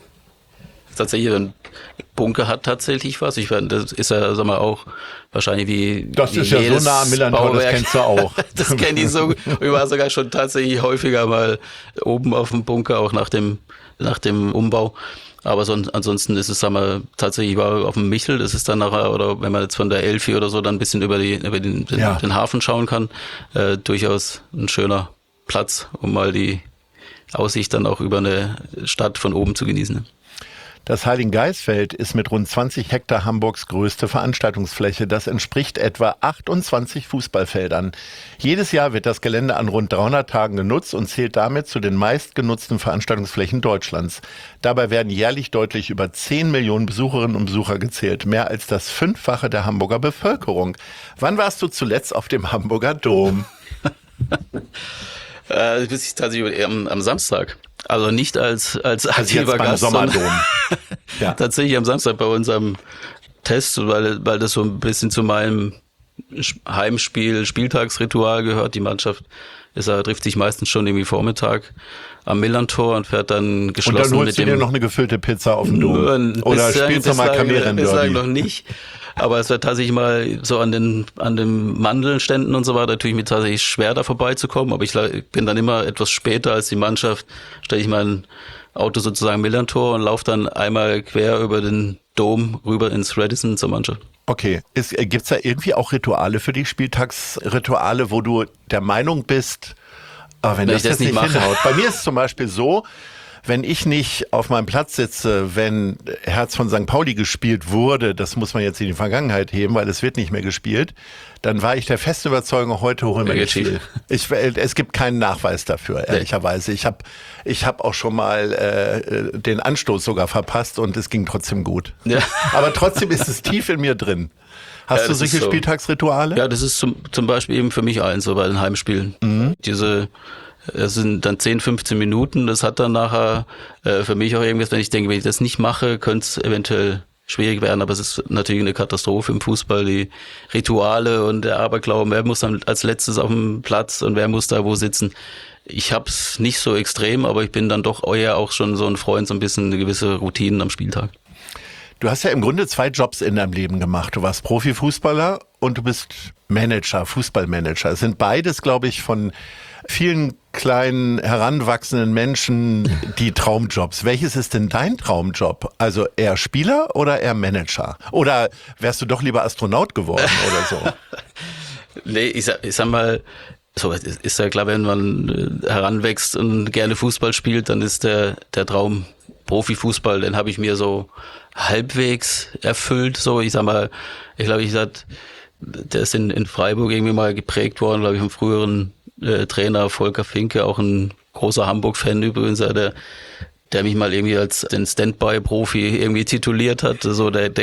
Tatsächlich, ein Bunker hat tatsächlich was. Das ist ja, sag mal, auch wahrscheinlich wie. Das ist ja so nah am Millantor, das kennst du auch. Das kenne ich so. Ich war sogar schon tatsächlich häufiger mal oben auf dem Bunker, auch nach dem Umbau. Aber ansonsten ist es, sag mal, tatsächlich, ich war auf dem Michel, das ist dann nachher, oder wenn man jetzt von der Elfi oder so dann ein bisschen über den Hafen schauen kann, durchaus ein schöner Platz, um mal die Aussicht dann auch über eine Stadt von oben zu genießen. Ne? Das Heiligengeistfeld ist mit rund 20 Hektar Hamburgs größte Veranstaltungsfläche. Das entspricht etwa 28 Fußballfeldern. Jedes Jahr wird das Gelände an rund 300 Tagen genutzt und zählt damit zu den meistgenutzten Veranstaltungsflächen Deutschlands. Dabei werden jährlich deutlich über 10 Millionen Besucherinnen und Besucher gezählt. Mehr als das 5-fache der Hamburger Bevölkerung. Wann warst du zuletzt auf dem Hamburger Dom? Bis ich tatsächlich am Samstag. Also nicht als aktiver Gast, Sommerdom. Ja. Tatsächlich am Samstag bei unserem Test, weil das so ein bisschen zu meinem Spieltagsritual gehört. Die Mannschaft trifft sich meistens schon irgendwie Vormittag am Millantor und fährt dann geschlossen. Und dann holst du dir noch eine gefüllte Pizza auf dem Dom? Oder spielst du mal Kamerenderby? Bislang noch nicht. Aber es wird tatsächlich mal so an den Mandelständen und so weiter natürlich mir tatsächlich schwer, da vorbeizukommen. Aber ich bin dann immer etwas später als die Mannschaft, stelle ich mein Auto sozusagen im Millantor und laufe dann einmal quer über den Dom rüber ins Radisson zur Mannschaft. Okay. Gibt's da irgendwie auch Rituale für die Spieltagsrituale, wo du der Meinung bist, wenn das jetzt nicht hinhaut? Bei mir ist es zum Beispiel so, wenn ich nicht auf meinem Platz sitze, wenn Herz von St. Pauli gespielt wurde, das muss man jetzt in die Vergangenheit heben, weil es wird nicht mehr gespielt, dann war ich der festen Überzeugung, heute holen wir nicht viel. Es gibt keinen Nachweis dafür, ehrlicherweise. Ich hab auch schon mal den Anstoß sogar verpasst und es ging trotzdem gut. Ja. Aber trotzdem ist es tief in mir drin. Hast du solche Spieltagsrituale? Ja, das ist zum Beispiel eben für mich eins, so bei den Heimspielen. Es sind dann 10, 15 Minuten. Das hat dann nachher für mich auch irgendwas, wenn ich denke, wenn ich das nicht mache, könnte es eventuell schwierig werden. Aber es ist natürlich eine Katastrophe im Fußball, die Rituale und der Aberglauben. Wer muss dann als letztes auf dem Platz und wer muss da wo sitzen? Ich hab's nicht so extrem, aber ich bin dann doch eher auch schon so ein Freund, so ein bisschen eine gewisse Routinen am Spieltag. Du hast ja im Grunde 2 Jobs in deinem Leben gemacht. Du warst Profifußballer und du bist Manager, Fußballmanager. Es sind beides, glaube ich, von vielen kleinen, heranwachsenden Menschen die Traumjobs. Welches ist denn dein Traumjob? Also eher Spieler oder eher Manager? Oder wärst du doch lieber Astronaut geworden oder so? Nee, ich sag mal, so ist ja klar, wenn man heranwächst und gerne Fußball spielt, dann ist der Traum Profifußball, den habe ich mir so halbwegs erfüllt. So, ich sag mal, der ist in Freiburg irgendwie mal geprägt worden, glaube ich, vom früheren Trainer Volker Finke, auch ein großer Hamburg-Fan übrigens, der mich mal irgendwie als den Standby-Profi irgendwie tituliert hat. So der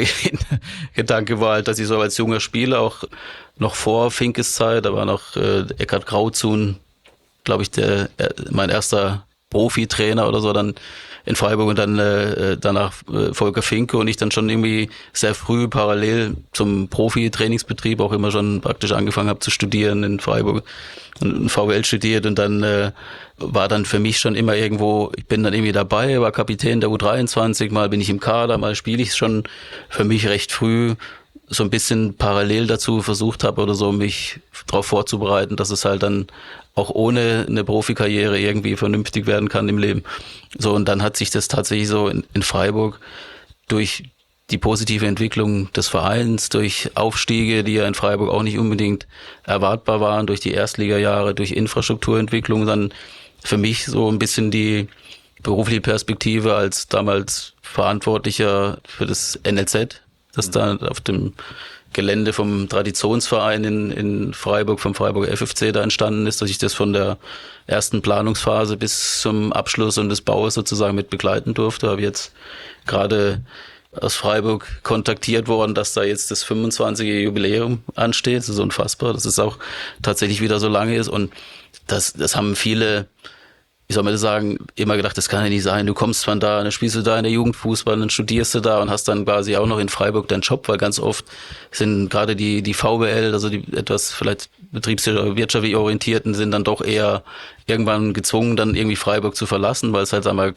Gedanke war halt, dass ich so als junger Spieler auch noch vor Finkes Zeit, da war noch Eckhard Grauzun, glaube ich, mein erster Profitrainer oder so, dann in Freiburg und dann danach Volker Finke und ich dann schon irgendwie sehr früh parallel zum Profi-Trainingsbetrieb auch immer schon praktisch angefangen habe zu studieren in Freiburg und VWL studiert und dann war dann für mich schon immer irgendwo, ich bin dann irgendwie dabei, war Kapitän der U23, mal bin ich im Kader, mal spiele ich es schon für mich recht früh so ein bisschen parallel dazu versucht habe oder so, mich darauf vorzubereiten, dass es halt dann auch ohne eine Profikarriere irgendwie vernünftig werden kann im Leben. So, und dann hat sich das tatsächlich so in Freiburg durch die positive Entwicklung des Vereins, durch Aufstiege, die ja in Freiburg auch nicht unbedingt erwartbar waren, durch die Erstligajahre, durch Infrastrukturentwicklung, dann für mich so ein bisschen die berufliche Perspektive als damals Verantwortlicher für das NLZ, das da auf dem Gelände vom Traditionsverein in Freiburg, vom Freiburger FFC da entstanden ist, dass ich das von der ersten Planungsphase bis zum Abschluss und des Baues sozusagen mit begleiten durfte. Habe jetzt gerade aus Freiburg kontaktiert worden, dass da jetzt das 25. Jubiläum ansteht. Das ist unfassbar, dass es auch tatsächlich wieder so lange ist. Und das haben viele, wie soll man das sagen, immer gedacht, das kann ja nicht sein. Du kommst von da, dann spielst du da in der Jugendfußball, dann studierst du da und hast dann quasi auch noch in Freiburg deinen Job, weil ganz oft sind gerade die VWL, also die etwas vielleicht betriebswirtschaftlich orientierten, sind dann doch eher irgendwann gezwungen, dann irgendwie Freiburg zu verlassen, weil es halt einmal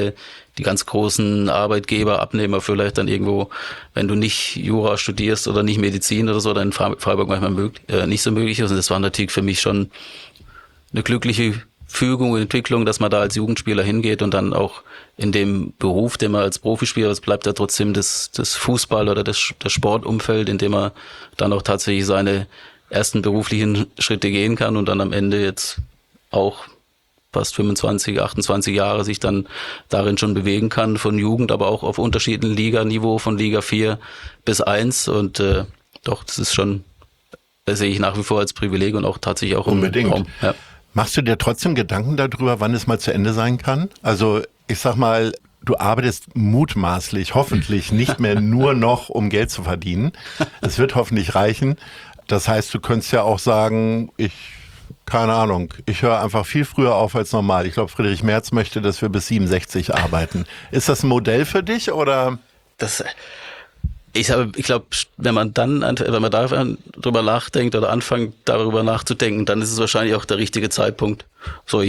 die ganz großen Arbeitgeber, Abnehmer vielleicht dann irgendwo, wenn du nicht Jura studierst oder nicht Medizin oder so, dann in Freiburg manchmal nicht so möglich ist. Und das war natürlich für mich schon eine glückliche Fügung und Entwicklung, dass man da als Jugendspieler hingeht und dann auch in dem Beruf, den man als Profispieler, es bleibt ja trotzdem das Fußball oder das Sportumfeld, in dem man dann auch tatsächlich seine ersten beruflichen Schritte gehen kann und dann am Ende jetzt auch fast 25, 28 Jahre sich dann darin schon bewegen kann, von Jugend, aber auch auf unterschiedlichen Liganiveau, von Liga 4 bis 1 und doch, das ist schon, das sehe ich nach wie vor als Privileg und auch tatsächlich auch unbedingt. Im Raum. Ja. Machst du dir trotzdem Gedanken darüber, wann es mal zu Ende sein kann? Also ich sag mal, du arbeitest mutmaßlich, hoffentlich nicht mehr nur noch, um Geld zu verdienen. Es wird hoffentlich reichen. Das heißt, du könntest ja auch sagen, keine Ahnung, ich höre einfach viel früher auf als normal. Ich glaube, Friedrich Merz möchte, dass wir bis 67 arbeiten. Ist das ein Modell für dich oder? Ich glaube, wenn man darüber nachdenkt oder anfängt, darüber nachzudenken, dann ist es wahrscheinlich auch der richtige Zeitpunkt. So,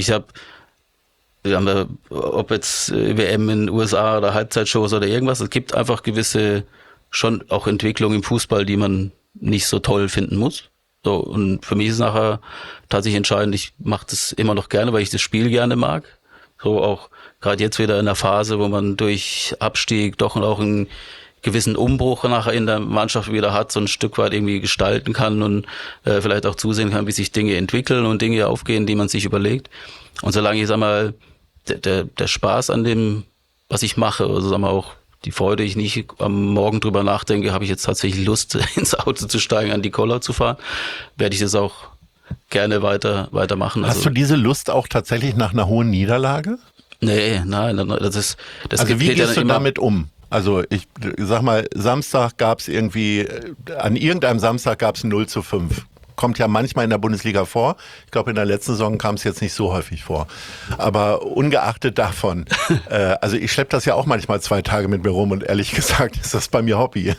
wir haben ob jetzt WM in den USA oder Halbzeitshows oder irgendwas, es gibt einfach gewisse schon auch Entwicklungen im Fußball, die man nicht so toll finden muss. So, und für mich ist es nachher tatsächlich entscheidend, ich mache das immer noch gerne, weil ich das Spiel gerne mag. So auch gerade jetzt wieder in der Phase, wo man durch Abstieg doch auch einen gewissen Umbruch nachher in der Mannschaft wieder hat, so ein Stück weit irgendwie gestalten kann und vielleicht auch zusehen kann, wie sich Dinge entwickeln und Dinge aufgehen, die man sich überlegt. Und solange ich, der Spaß an dem, was ich mache, also sagen wir auch die Freude, ich nicht am Morgen drüber nachdenke, habe ich jetzt tatsächlich Lust, ins Auto zu steigen, an die Koller zu fahren, werde ich das auch gerne weitermachen. Hast du diese Lust auch tatsächlich nach einer hohen Niederlage? Nee, nein, das also wie gehst du damit um? Also ich sag mal, Samstag gab es irgendwie, an irgendeinem Samstag gab es 0:5. Kommt ja manchmal in der Bundesliga vor. Ich glaube, in der letzten Saison kam es jetzt nicht so häufig vor. Aber ungeachtet davon, also ich schleppe das ja auch manchmal 2 Tage mit mir rum und ehrlich gesagt ist das bei mir Hobby.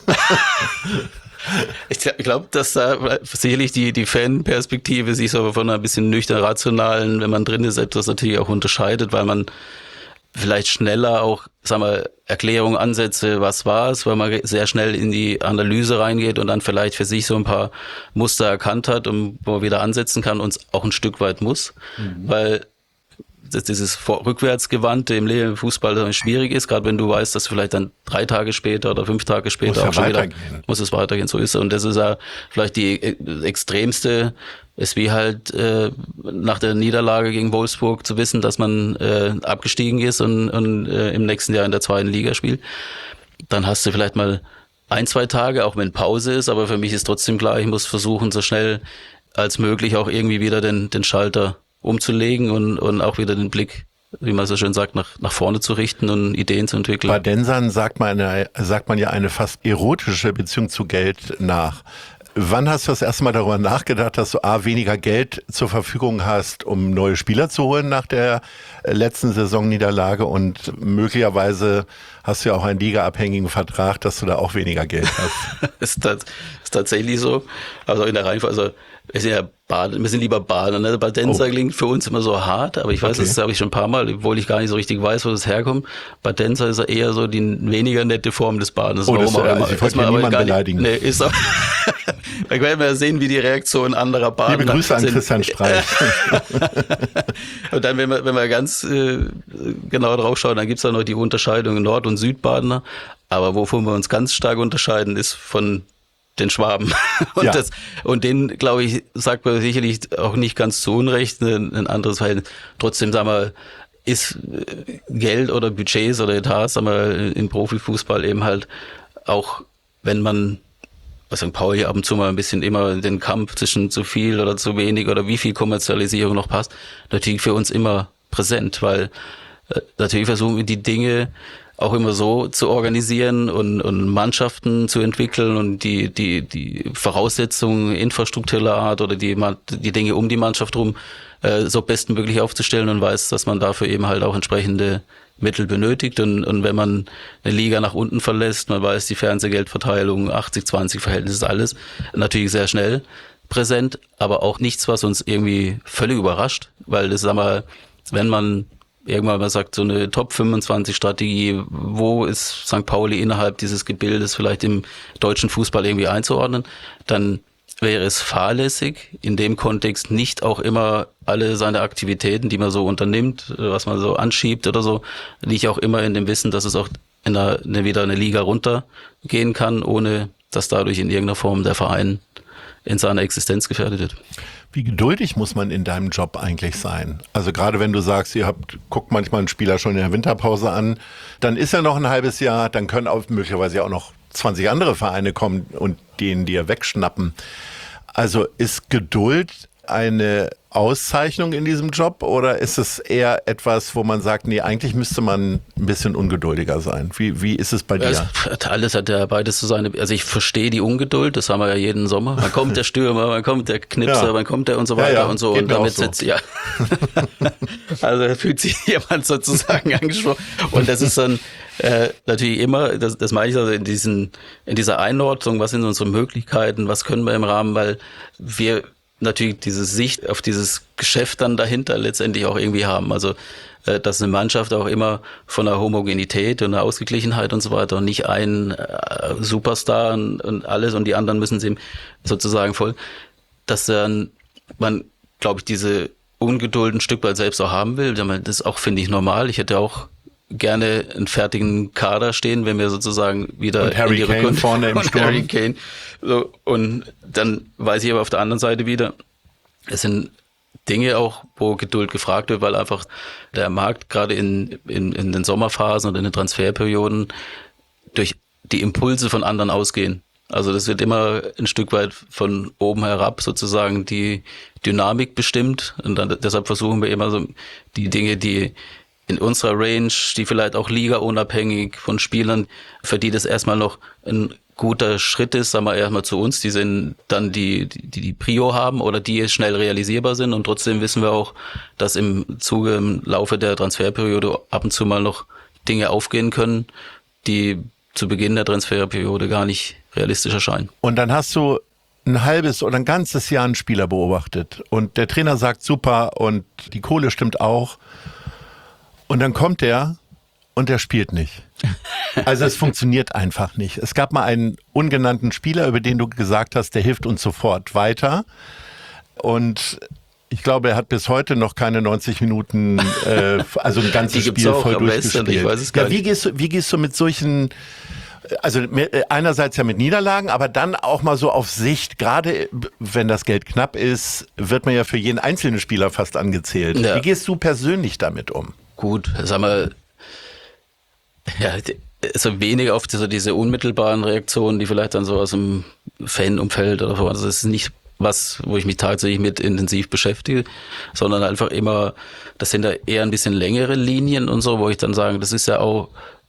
Ich glaube, dass da sicherlich die Fanperspektive sich so von einer bisschen nüchtern rationalen, wenn man drin ist, etwas natürlich auch unterscheidet, weil man vielleicht schneller auch, sagen wir, Erklärungen, Ansätze, was war es, weil man sehr schnell in die Analyse reingeht und dann vielleicht für sich so ein paar Muster erkannt hat und wo man wieder ansetzen kann und auch ein Stück weit muss, weil dieses Rückwärtsgewandte im Fußball schwierig ist, gerade wenn du weißt, dass vielleicht dann 3 Tage später oder 5 Tage später auch schon wieder muss es weitergehen, so ist es. Und das ist ja vielleicht die extremste, ist wie halt nach der Niederlage gegen Wolfsburg zu wissen, dass man abgestiegen ist und im nächsten Jahr in der 2. Liga spielt. Dann hast du vielleicht mal 1-2 Tage, auch wenn Pause ist, aber für mich ist trotzdem klar, ich muss versuchen, so schnell als möglich auch irgendwie wieder den Schalter umzulegen und auch wieder den Blick, wie man so schön sagt, nach vorne zu richten und Ideen zu entwickeln. Bei Densern sagt man ja eine fast erotische Beziehung zu Geld nach. Wann hast du das erste Mal darüber nachgedacht, dass du weniger Geld zur Verfügung hast, um neue Spieler zu holen nach der letzten Saisonniederlage und möglicherweise hast du ja auch einen ligaabhängigen Vertrag, dass du da auch weniger Geld hast? ist tatsächlich so. Also in der Reihenfolge, also wir sind lieber Badener. Ne? Badenser klingt für uns immer so hart, aber ich weiß, das habe ich schon ein paar Mal, obwohl ich gar nicht so richtig weiß, wo das herkommt. Badenser ist eher so die weniger nette Form des Badens. Oh, das ich wollte ja niemanden beleidigen. Nee, ist auch. Da werden wir sehen, wie die Reaktion anderer Badener Liebe Grüße an Christian Streich. Und dann, wenn wir ganz genau drauf schauen, dann gibt's da noch die Unterscheidung Nord- und Südbadener. Aber wovon wir uns ganz stark unterscheiden, ist von den Schwaben. Und den, glaube ich, sagt man sicherlich auch nicht ganz zu Unrecht, ein anderes Verhältnis. Trotzdem, sagen wir, ist Geld oder Budgets oder Etats, sagen wir, im Profifußball eben halt auch, wenn man, was St. Pauli ab und zu mal ein bisschen immer den Kampf zwischen zu viel oder zu wenig oder wie viel Kommerzialisierung noch passt, natürlich für uns immer präsent, weil natürlich versuchen wir die Dinge auch immer so zu organisieren und Mannschaften zu entwickeln und die Voraussetzungen infrastruktureller Art oder die Dinge um die Mannschaft rum so bestmöglich aufzustellen und weiß, dass man dafür eben halt auch entsprechende Mittel benötigt und wenn man eine Liga nach unten verlässt, man weiß, die Fernsehgeldverteilung, 80-20 Verhältnis ist alles natürlich sehr schnell präsent, aber auch nichts, was uns irgendwie völlig überrascht, weil das, sag mal, wenn man irgendwann mal sagt, so eine Top-25-Strategie, wo ist St. Pauli innerhalb dieses Gebildes vielleicht im deutschen Fußball irgendwie einzuordnen, dann wäre es fahrlässig, in dem Kontext nicht auch immer alle seine Aktivitäten, die man so unternimmt, was man so anschiebt oder so, nicht auch immer in dem Wissen, dass es auch wieder eine Liga runtergehen kann, ohne dass dadurch in irgendeiner Form der Verein in seiner Existenz gefährdet wird. Wie geduldig muss man in deinem Job eigentlich sein? Also gerade wenn du sagst, guckt manchmal einen Spieler schon in der Winterpause an, dann ist er noch ein halbes Jahr, dann können auch möglicherweise auch noch 20 andere Vereine kommen und den dir wegschnappen. Also ist Geduld eine Auszeichnung in diesem Job oder ist es eher etwas, wo man sagt, nee, eigentlich müsste man ein bisschen ungeduldiger sein? Wie ist es bei dir? Alles hat ja beides so seine, also ich verstehe die Ungeduld, das haben wir ja jeden Sommer. Man kommt der Stürmer, man kommt der Knipser, man kommt der und so weiter und so. Und damit sitzt also fühlt sich jemand sozusagen angesprochen. Und das ist dann natürlich immer, das meine ich also in dieser Einordnung, was sind unsere Möglichkeiten, was können wir im Rahmen, weil wir natürlich diese Sicht auf dieses Geschäft dann dahinter letztendlich auch irgendwie haben. Also, dass eine Mannschaft auch immer von einer Homogenität und einer Ausgeglichenheit und so weiter und nicht ein Superstar und alles und die anderen müssen sie sozusagen voll, dass dann man, glaube ich, diese Ungeduld ein Stück weit selbst auch haben will. Das ist auch, finde ich, normal. Ich hätte auch gerne einen fertigen Kader stehen, wenn wir sozusagen wieder und Harry Kane vorne im Sturm. Harry Kane. So, und dann weiß ich aber auf der anderen Seite wieder, es sind Dinge auch, wo Geduld gefragt wird, weil einfach der Markt gerade in den Sommerphasen und in den Transferperioden durch die Impulse von anderen ausgehen. Also das wird immer ein Stück weit von oben herab sozusagen die Dynamik bestimmt und dann, deshalb versuchen wir immer so die Dinge, die in unserer Range, die vielleicht auch ligaunabhängig von Spielern, für die das erstmal noch ein guter Schritt ist, sagen wir erstmal zu uns, die sind dann die Prio haben oder die schnell realisierbar sind und trotzdem wissen wir auch, dass im Laufe der Transferperiode ab und zu mal noch Dinge aufgehen können, die zu Beginn der Transferperiode gar nicht realistisch erscheinen. Und dann hast du ein halbes oder ein ganzes Jahr einen Spieler beobachtet und der Trainer sagt super und die Kohle stimmt auch und dann kommt der und der spielt nicht. Also es funktioniert einfach nicht. Es gab mal einen ungenannten Spieler, über den du gesagt hast, der hilft uns sofort weiter. Und ich glaube, er hat bis heute noch keine 90 Minuten, also ein ganzes Spiel voll durchgespielt. Ich weiß es gar nicht. Wie gehst du mit solchen, also einerseits ja mit Niederlagen, aber dann auch mal so auf Sicht, gerade wenn das Geld knapp ist, wird man ja für jeden einzelnen Spieler fast angezählt. Ja. Wie gehst du persönlich damit um? Gut, sag mal, ja, so weniger auf diese unmittelbaren Reaktionen, die vielleicht dann so aus dem Fanumfeld oder so, also das ist nicht was, wo ich mich tatsächlich mit intensiv beschäftige, sondern einfach immer, das sind da eher ein bisschen längere Linien und so, wo ich dann sage, das ist ja auch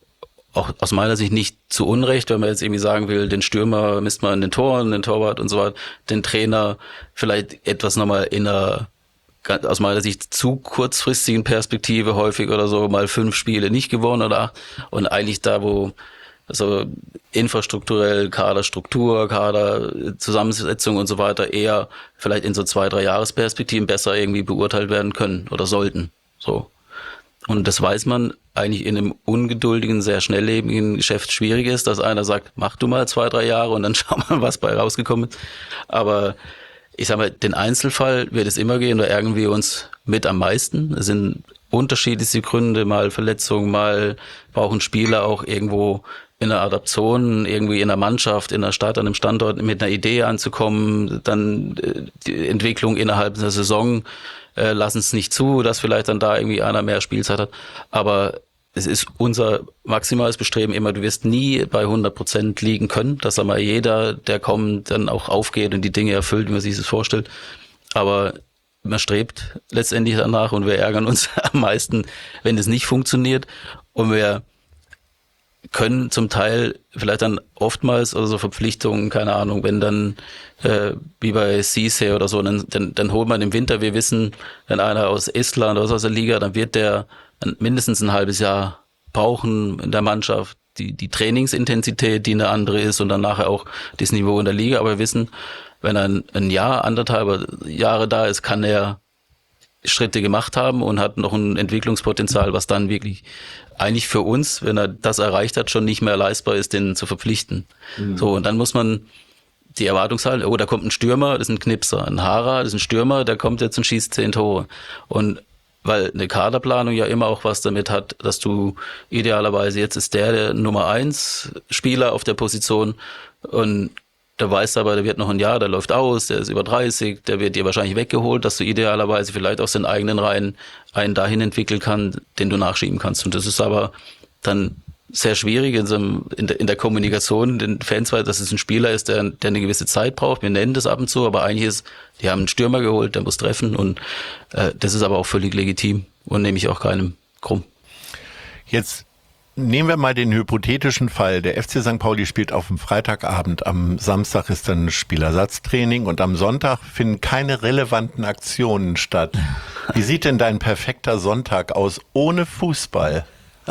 aus meiner Sicht nicht zu Unrecht, wenn man jetzt irgendwie sagen will, den Stürmer misst man in den Toren, den Torwart und so weiter, den Trainer vielleicht etwas nochmal in einer aus meiner Sicht zu kurzfristigen Perspektive häufig oder so mal 5 Spiele nicht gewonnen oder 8 und eigentlich da, wo also infrastrukturell, Kaderstruktur, Kaderzusammensetzung und so weiter eher vielleicht in so 2-3 Jahresperspektiven besser irgendwie beurteilt werden können oder sollten. So. Und das weiß man eigentlich in einem ungeduldigen, sehr schnelllebigen Geschäft schwierig ist, dass einer sagt, mach du mal 2-3 Jahre und dann schau mal, was bei rausgekommen ist. Aber ich sag mal, den Einzelfall wird es immer gehen, da ärgern wir uns mit am meisten. Es sind unterschiedlichste Gründe, mal Verletzungen, mal brauchen Spieler auch irgendwo in einer Adaption, irgendwie in einer Mannschaft, in einer Stadt, an einem Standort mit einer Idee anzukommen, dann die Entwicklung innerhalb einer Saison lassen es nicht zu, dass vielleicht dann da irgendwie einer mehr Spielzeit hat. Aber es ist unser maximales Bestreben immer, du wirst nie bei 100% liegen können, dass einmal jeder, der kommt, dann auch aufgeht und die Dinge erfüllt, wie man sich das vorstellt. Aber man strebt letztendlich danach und wir ärgern uns am meisten, wenn es nicht funktioniert. Und wir können zum Teil vielleicht dann oftmals oder so Verpflichtungen, keine Ahnung, wenn dann wie bei Cisse oder so, dann holt man im Winter, wir wissen, wenn einer aus Estland oder aus der Liga, dann wird der mindestens ein halbes Jahr brauchen in der Mannschaft, die Trainingsintensität, die eine andere ist und dann nachher auch das Niveau in der Liga. Aber wir wissen, wenn er ein Jahr, 1,5 Jahre da ist, kann er Schritte gemacht haben und hat noch ein Entwicklungspotenzial, was dann wirklich eigentlich für uns, wenn er das erreicht hat, schon nicht mehr leistbar ist, den zu verpflichten. Mhm. So, und dann muss man die Erwartungshaltung, da kommt ein Stürmer, das ist ein Knipser, ein Haarer, das ist ein Stürmer, der kommt jetzt und schießt 10 Tore. Und weil eine Kaderplanung ja immer auch was damit hat, dass du idealerweise, jetzt ist der Nummer 1 Spieler auf der Position und da weißt du aber, der wird noch ein Jahr, der läuft aus, der ist über 30, der wird dir wahrscheinlich weggeholt, dass du idealerweise vielleicht aus den eigenen Reihen einen dahin entwickeln kannst, den du nachschieben kannst. Und das ist aber dann sehr schwierig in der Kommunikation den Fans, weil dass es ein Spieler ist, der eine gewisse Zeit braucht. Wir nennen das ab und zu, aber eigentlich ist, die haben einen Stürmer geholt, der muss treffen und das ist aber auch völlig legitim und nehme ich auch keinem krumm. Jetzt nehmen wir mal den hypothetischen Fall. Der FC St. Pauli spielt auf dem Freitagabend, am Samstag ist dann Spielersatztraining und am Sonntag finden keine relevanten Aktionen statt. Wie sieht denn dein perfekter Sonntag aus ohne Fußball?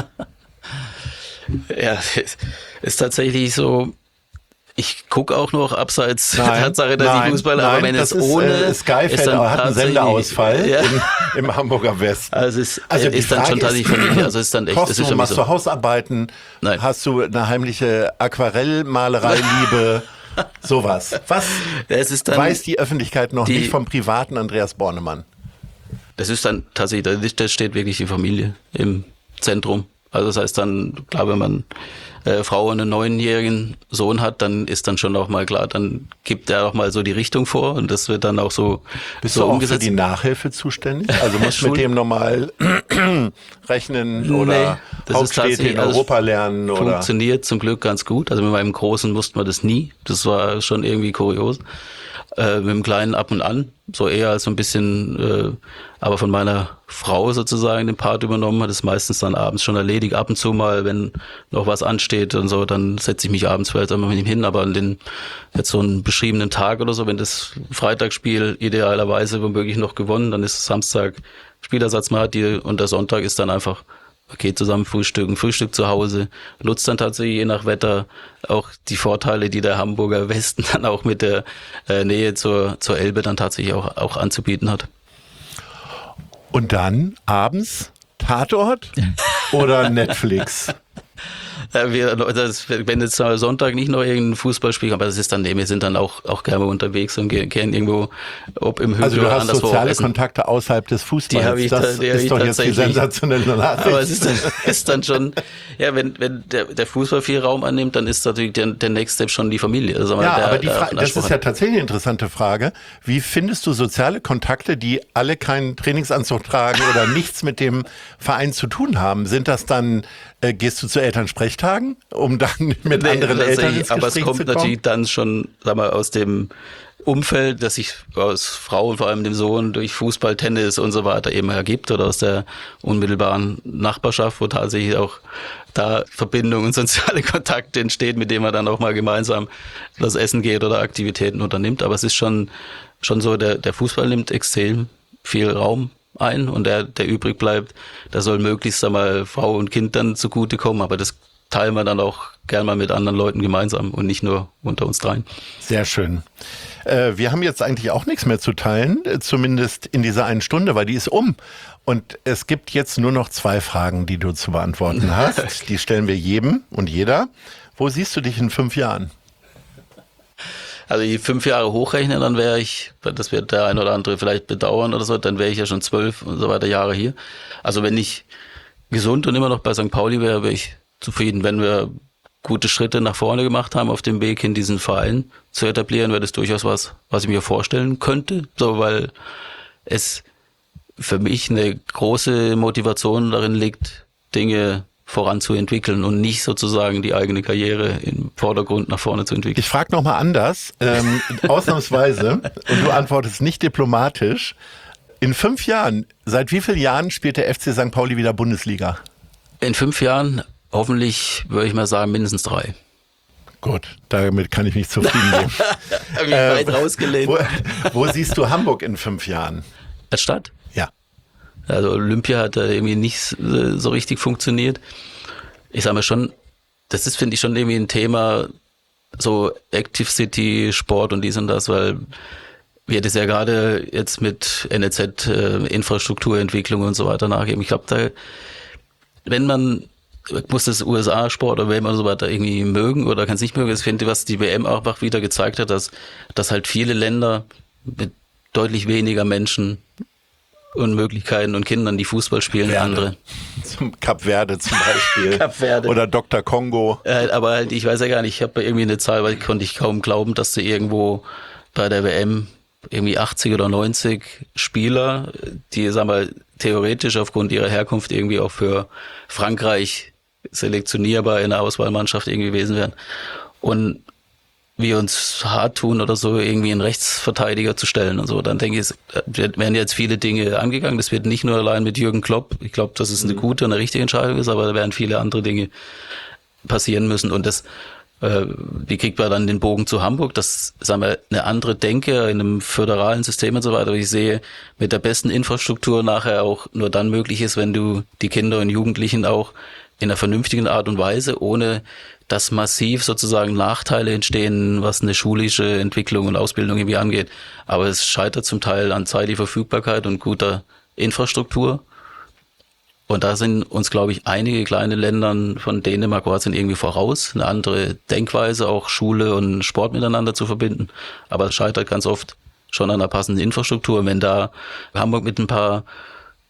Ja, ist tatsächlich so. Ich gucke auch noch abseits der Tatsache, dass ich Fußballer, aber wenn es ohne Sky ist, dann hat einen Sendeausfall im Hamburger Westen. Also ist dann schon tatsächlich Familie. Also ist dann echt. Kochst du, machst du Hausarbeiten? Nein. Hast du eine heimliche Aquarellmalerei-Liebe? Sowas. Was weiß die Öffentlichkeit noch nicht vom privaten Andreas Bornemann? Das ist dann tatsächlich, da steht wirklich die Familie im Zentrum. Also das heißt dann, klar, wenn man Frau und einen 9-jährigen Sohn hat, dann ist dann schon auch mal klar, dann gibt er auch mal so die Richtung vor und das wird dann auch so Bist so du auch umgesetzt. für die Nachhilfe zuständig? Also musst du mit dem normal rechnen oder Hauptstädte in Europa lernen? Oder? Funktioniert zum Glück ganz gut. Also mit meinem Großen mussten wir das nie. Das war schon irgendwie kurios. Mit dem Kleinen ab und an, so eher als so ein bisschen, aber von meiner Frau sozusagen den Part übernommen, hat es meistens dann abends schon erledigt. Ab und zu mal, wenn noch was ansteht und so, dann setze ich mich abends vielleicht einmal mit ihm hin, aber an den jetzt so einen beschriebenen Tag oder so, wenn das Freitagsspiel idealerweise womöglich noch gewonnen, dann ist Samstag Spielersatz mal hat die und der Sonntag ist dann einfach okay, zusammen frühstücken, Frühstück zu Hause, nutzt dann tatsächlich je nach Wetter auch die Vorteile, die der Hamburger Westen dann auch mit der Nähe zur Elbe dann tatsächlich auch anzubieten hat. Und dann abends Tatort oder Netflix? Wenn jetzt Sonntag nicht noch irgendein Fußballspiel, aber das ist dann, wir sind dann auch gerne unterwegs und gehen irgendwo, ob im Hügel also oder du hast anderswo soziale essen. Kontakte außerhalb des Fußballs. Das ist doch jetzt die sensationelle Nachricht. Aber es ist dann schon, ja, wenn der Fußball viel Raum annimmt, dann ist natürlich der Next Step schon die Familie. Also aber das ist ja tatsächlich eine interessante Frage. Wie findest du soziale Kontakte, die alle keinen Trainingsanzug tragen oder nichts mit dem Verein zu tun haben? Sind das dann, gehst du zu Elternsprechtagen, um dann mit anderen Eltern ins Gespräch aber es kommt zu kommen? natürlich dann schon, sag mal, aus dem Umfeld, das sich aus Frau und vor allem dem Sohn durch Fußball, Tennis und so weiter eben ergibt oder aus der unmittelbaren Nachbarschaft, wo tatsächlich auch da Verbindungen und soziale Kontakte entstehen, mit denen man dann auch mal gemeinsam das Essen geht oder Aktivitäten unternimmt. Aber es ist schon so, der Fußball nimmt extrem viel Raum ein und der übrig bleibt, da soll möglichst einmal Frau und Kind dann zugutekommen, aber das teilen wir dann auch gern mal mit anderen Leuten gemeinsam und nicht nur unter uns dreien. Sehr schön. Wir haben jetzt eigentlich auch nichts mehr zu teilen, zumindest in dieser einen Stunde, weil die ist um. Und es gibt jetzt nur noch 2 Fragen, die du zu beantworten hast. Die stellen wir jedem und jeder. Wo siehst du dich in 5 Jahren? Also die 5 Jahre hochrechnen, dann wäre ich, das wird der ein oder andere vielleicht bedauern oder so, dann wäre ich ja schon 12 und so weiter Jahre hier. Also wenn ich gesund und immer noch bei St. Pauli wäre ich zufrieden. Wenn wir gute Schritte nach vorne gemacht haben auf dem Weg hin, diesen Verein zu etablieren, wäre das durchaus was ich mir vorstellen könnte. So, weil es für mich eine große Motivation darin liegt, Dinge voranzuentwickeln und nicht sozusagen die eigene Karriere im Vordergrund nach vorne zu entwickeln. Ich frage nochmal anders, ausnahmsweise, und du antwortest nicht diplomatisch. In 5 Jahren, seit wie vielen Jahren spielt der FC St. Pauli wieder Bundesliga? In 5 Jahren hoffentlich, würde ich mal sagen, mindestens 3. Gut, damit kann ich mich zufrieden geben. Hab ich weit rausgelehnt. Wo siehst du Hamburg in 5 Jahren? Als Stadt? Ja. Also Olympia hat da irgendwie nicht so richtig funktioniert. Ich sage mal schon, das ist, finde ich, schon irgendwie ein Thema, so Active City, Sport und dies und das, weil wir das ja gerade jetzt mit NLZ, Infrastrukturentwicklung und so weiter nachgeben. Ich glaube, muss das USA-Sport oder WM und so weiter irgendwie mögen oder kann es nicht mögen. Ich finde, was die WM auch wieder gezeigt hat, dass halt viele Länder mit deutlich weniger Menschen und Möglichkeiten und Kindern, die Fußball spielen, andere. Zum Kap Verde zum Beispiel. Kap Verde. Oder Dr. Kongo. Aber halt, ich weiß ja gar nicht, ich habe irgendwie eine Zahl, weil konnte ich kaum glauben, dass du irgendwo bei der WM irgendwie 80 oder 90 Spieler, die, sagen wir, theoretisch aufgrund ihrer Herkunft irgendwie auch für Frankreich selektionierbar in der Auswahlmannschaft irgendwie gewesen wären. Und wir uns hart tun oder so, irgendwie einen Rechtsverteidiger zu stellen und so. Dann denke ich, es werden jetzt viele Dinge angegangen. Das wird nicht nur allein mit Jürgen Klopp. Ich glaube, dass es eine gute und eine richtige Entscheidung ist, aber da werden viele andere Dinge passieren müssen. Und das, wie kriegt man dann den Bogen zu Hamburg? Das, sagen wir, eine andere Denke in einem föderalen System und so weiter. Aber ich sehe, mit der besten Infrastruktur nachher auch nur dann möglich ist, wenn du die Kinder und Jugendlichen auch in einer vernünftigen Art und Weise, ohne dass massiv sozusagen Nachteile entstehen, was eine schulische Entwicklung und Ausbildung irgendwie angeht. Aber es scheitert zum Teil an zeitlicher Verfügbarkeit und guter Infrastruktur. Und da sind uns, glaube ich, einige kleine Länder von Dänemark, Kroatien irgendwie voraus. Eine andere Denkweise, auch Schule und Sport miteinander zu verbinden. Aber es scheitert ganz oft schon an der passenden Infrastruktur. Wenn da Hamburg mit ein paar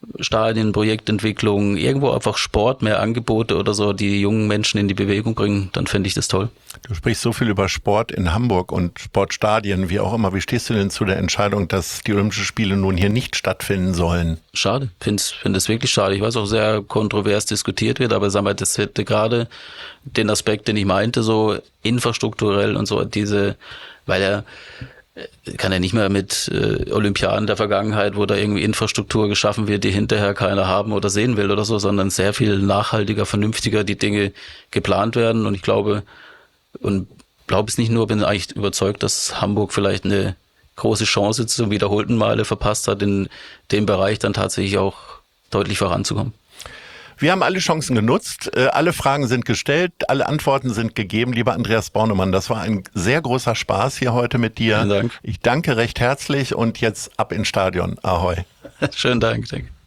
Stadien, Projektentwicklung, irgendwo einfach Sport, mehr Angebote oder so, die jungen Menschen in die Bewegung bringen, dann fände ich das toll. Du sprichst so viel über Sport in Hamburg und Sportstadien, wie auch immer. Wie stehst du denn zu der Entscheidung, dass die Olympischen Spiele nun hier nicht stattfinden sollen? Schade, finde es wirklich schade. Ich weiß auch, sehr kontrovers diskutiert wird, aber sag mal, das hätte gerade den Aspekt, den ich meinte, so infrastrukturell und so weil er kann ja nicht mehr mit Olympiaden der Vergangenheit, wo da irgendwie Infrastruktur geschaffen wird, die hinterher keiner haben oder sehen will oder so, sondern sehr viel nachhaltiger, vernünftiger die Dinge geplant werden. Und ich glaube es nicht nur, bin eigentlich überzeugt, dass Hamburg vielleicht eine große Chance zum wiederholten Male verpasst hat, in dem Bereich dann tatsächlich auch deutlich voranzukommen. Wir haben alle Chancen genutzt, alle Fragen sind gestellt, alle Antworten sind gegeben. Lieber Andreas Bornemann, das war ein sehr großer Spaß hier heute mit dir. Vielen Dank. Ich danke recht herzlich und jetzt ab ins Stadion. Ahoi. Schönen Dank.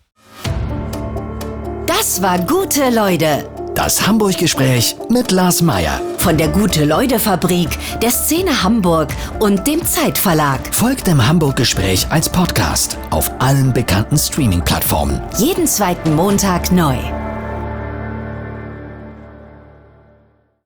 Das war Gute Leute. Das Hamburg-Gespräch mit Lars Meier. Von der Gute-Leute-Fabrik, der Szene Hamburg und dem Zeitverlag. Folgt dem Hamburg-Gespräch als Podcast auf allen bekannten Streaming-Plattformen. Jeden zweiten Montag neu.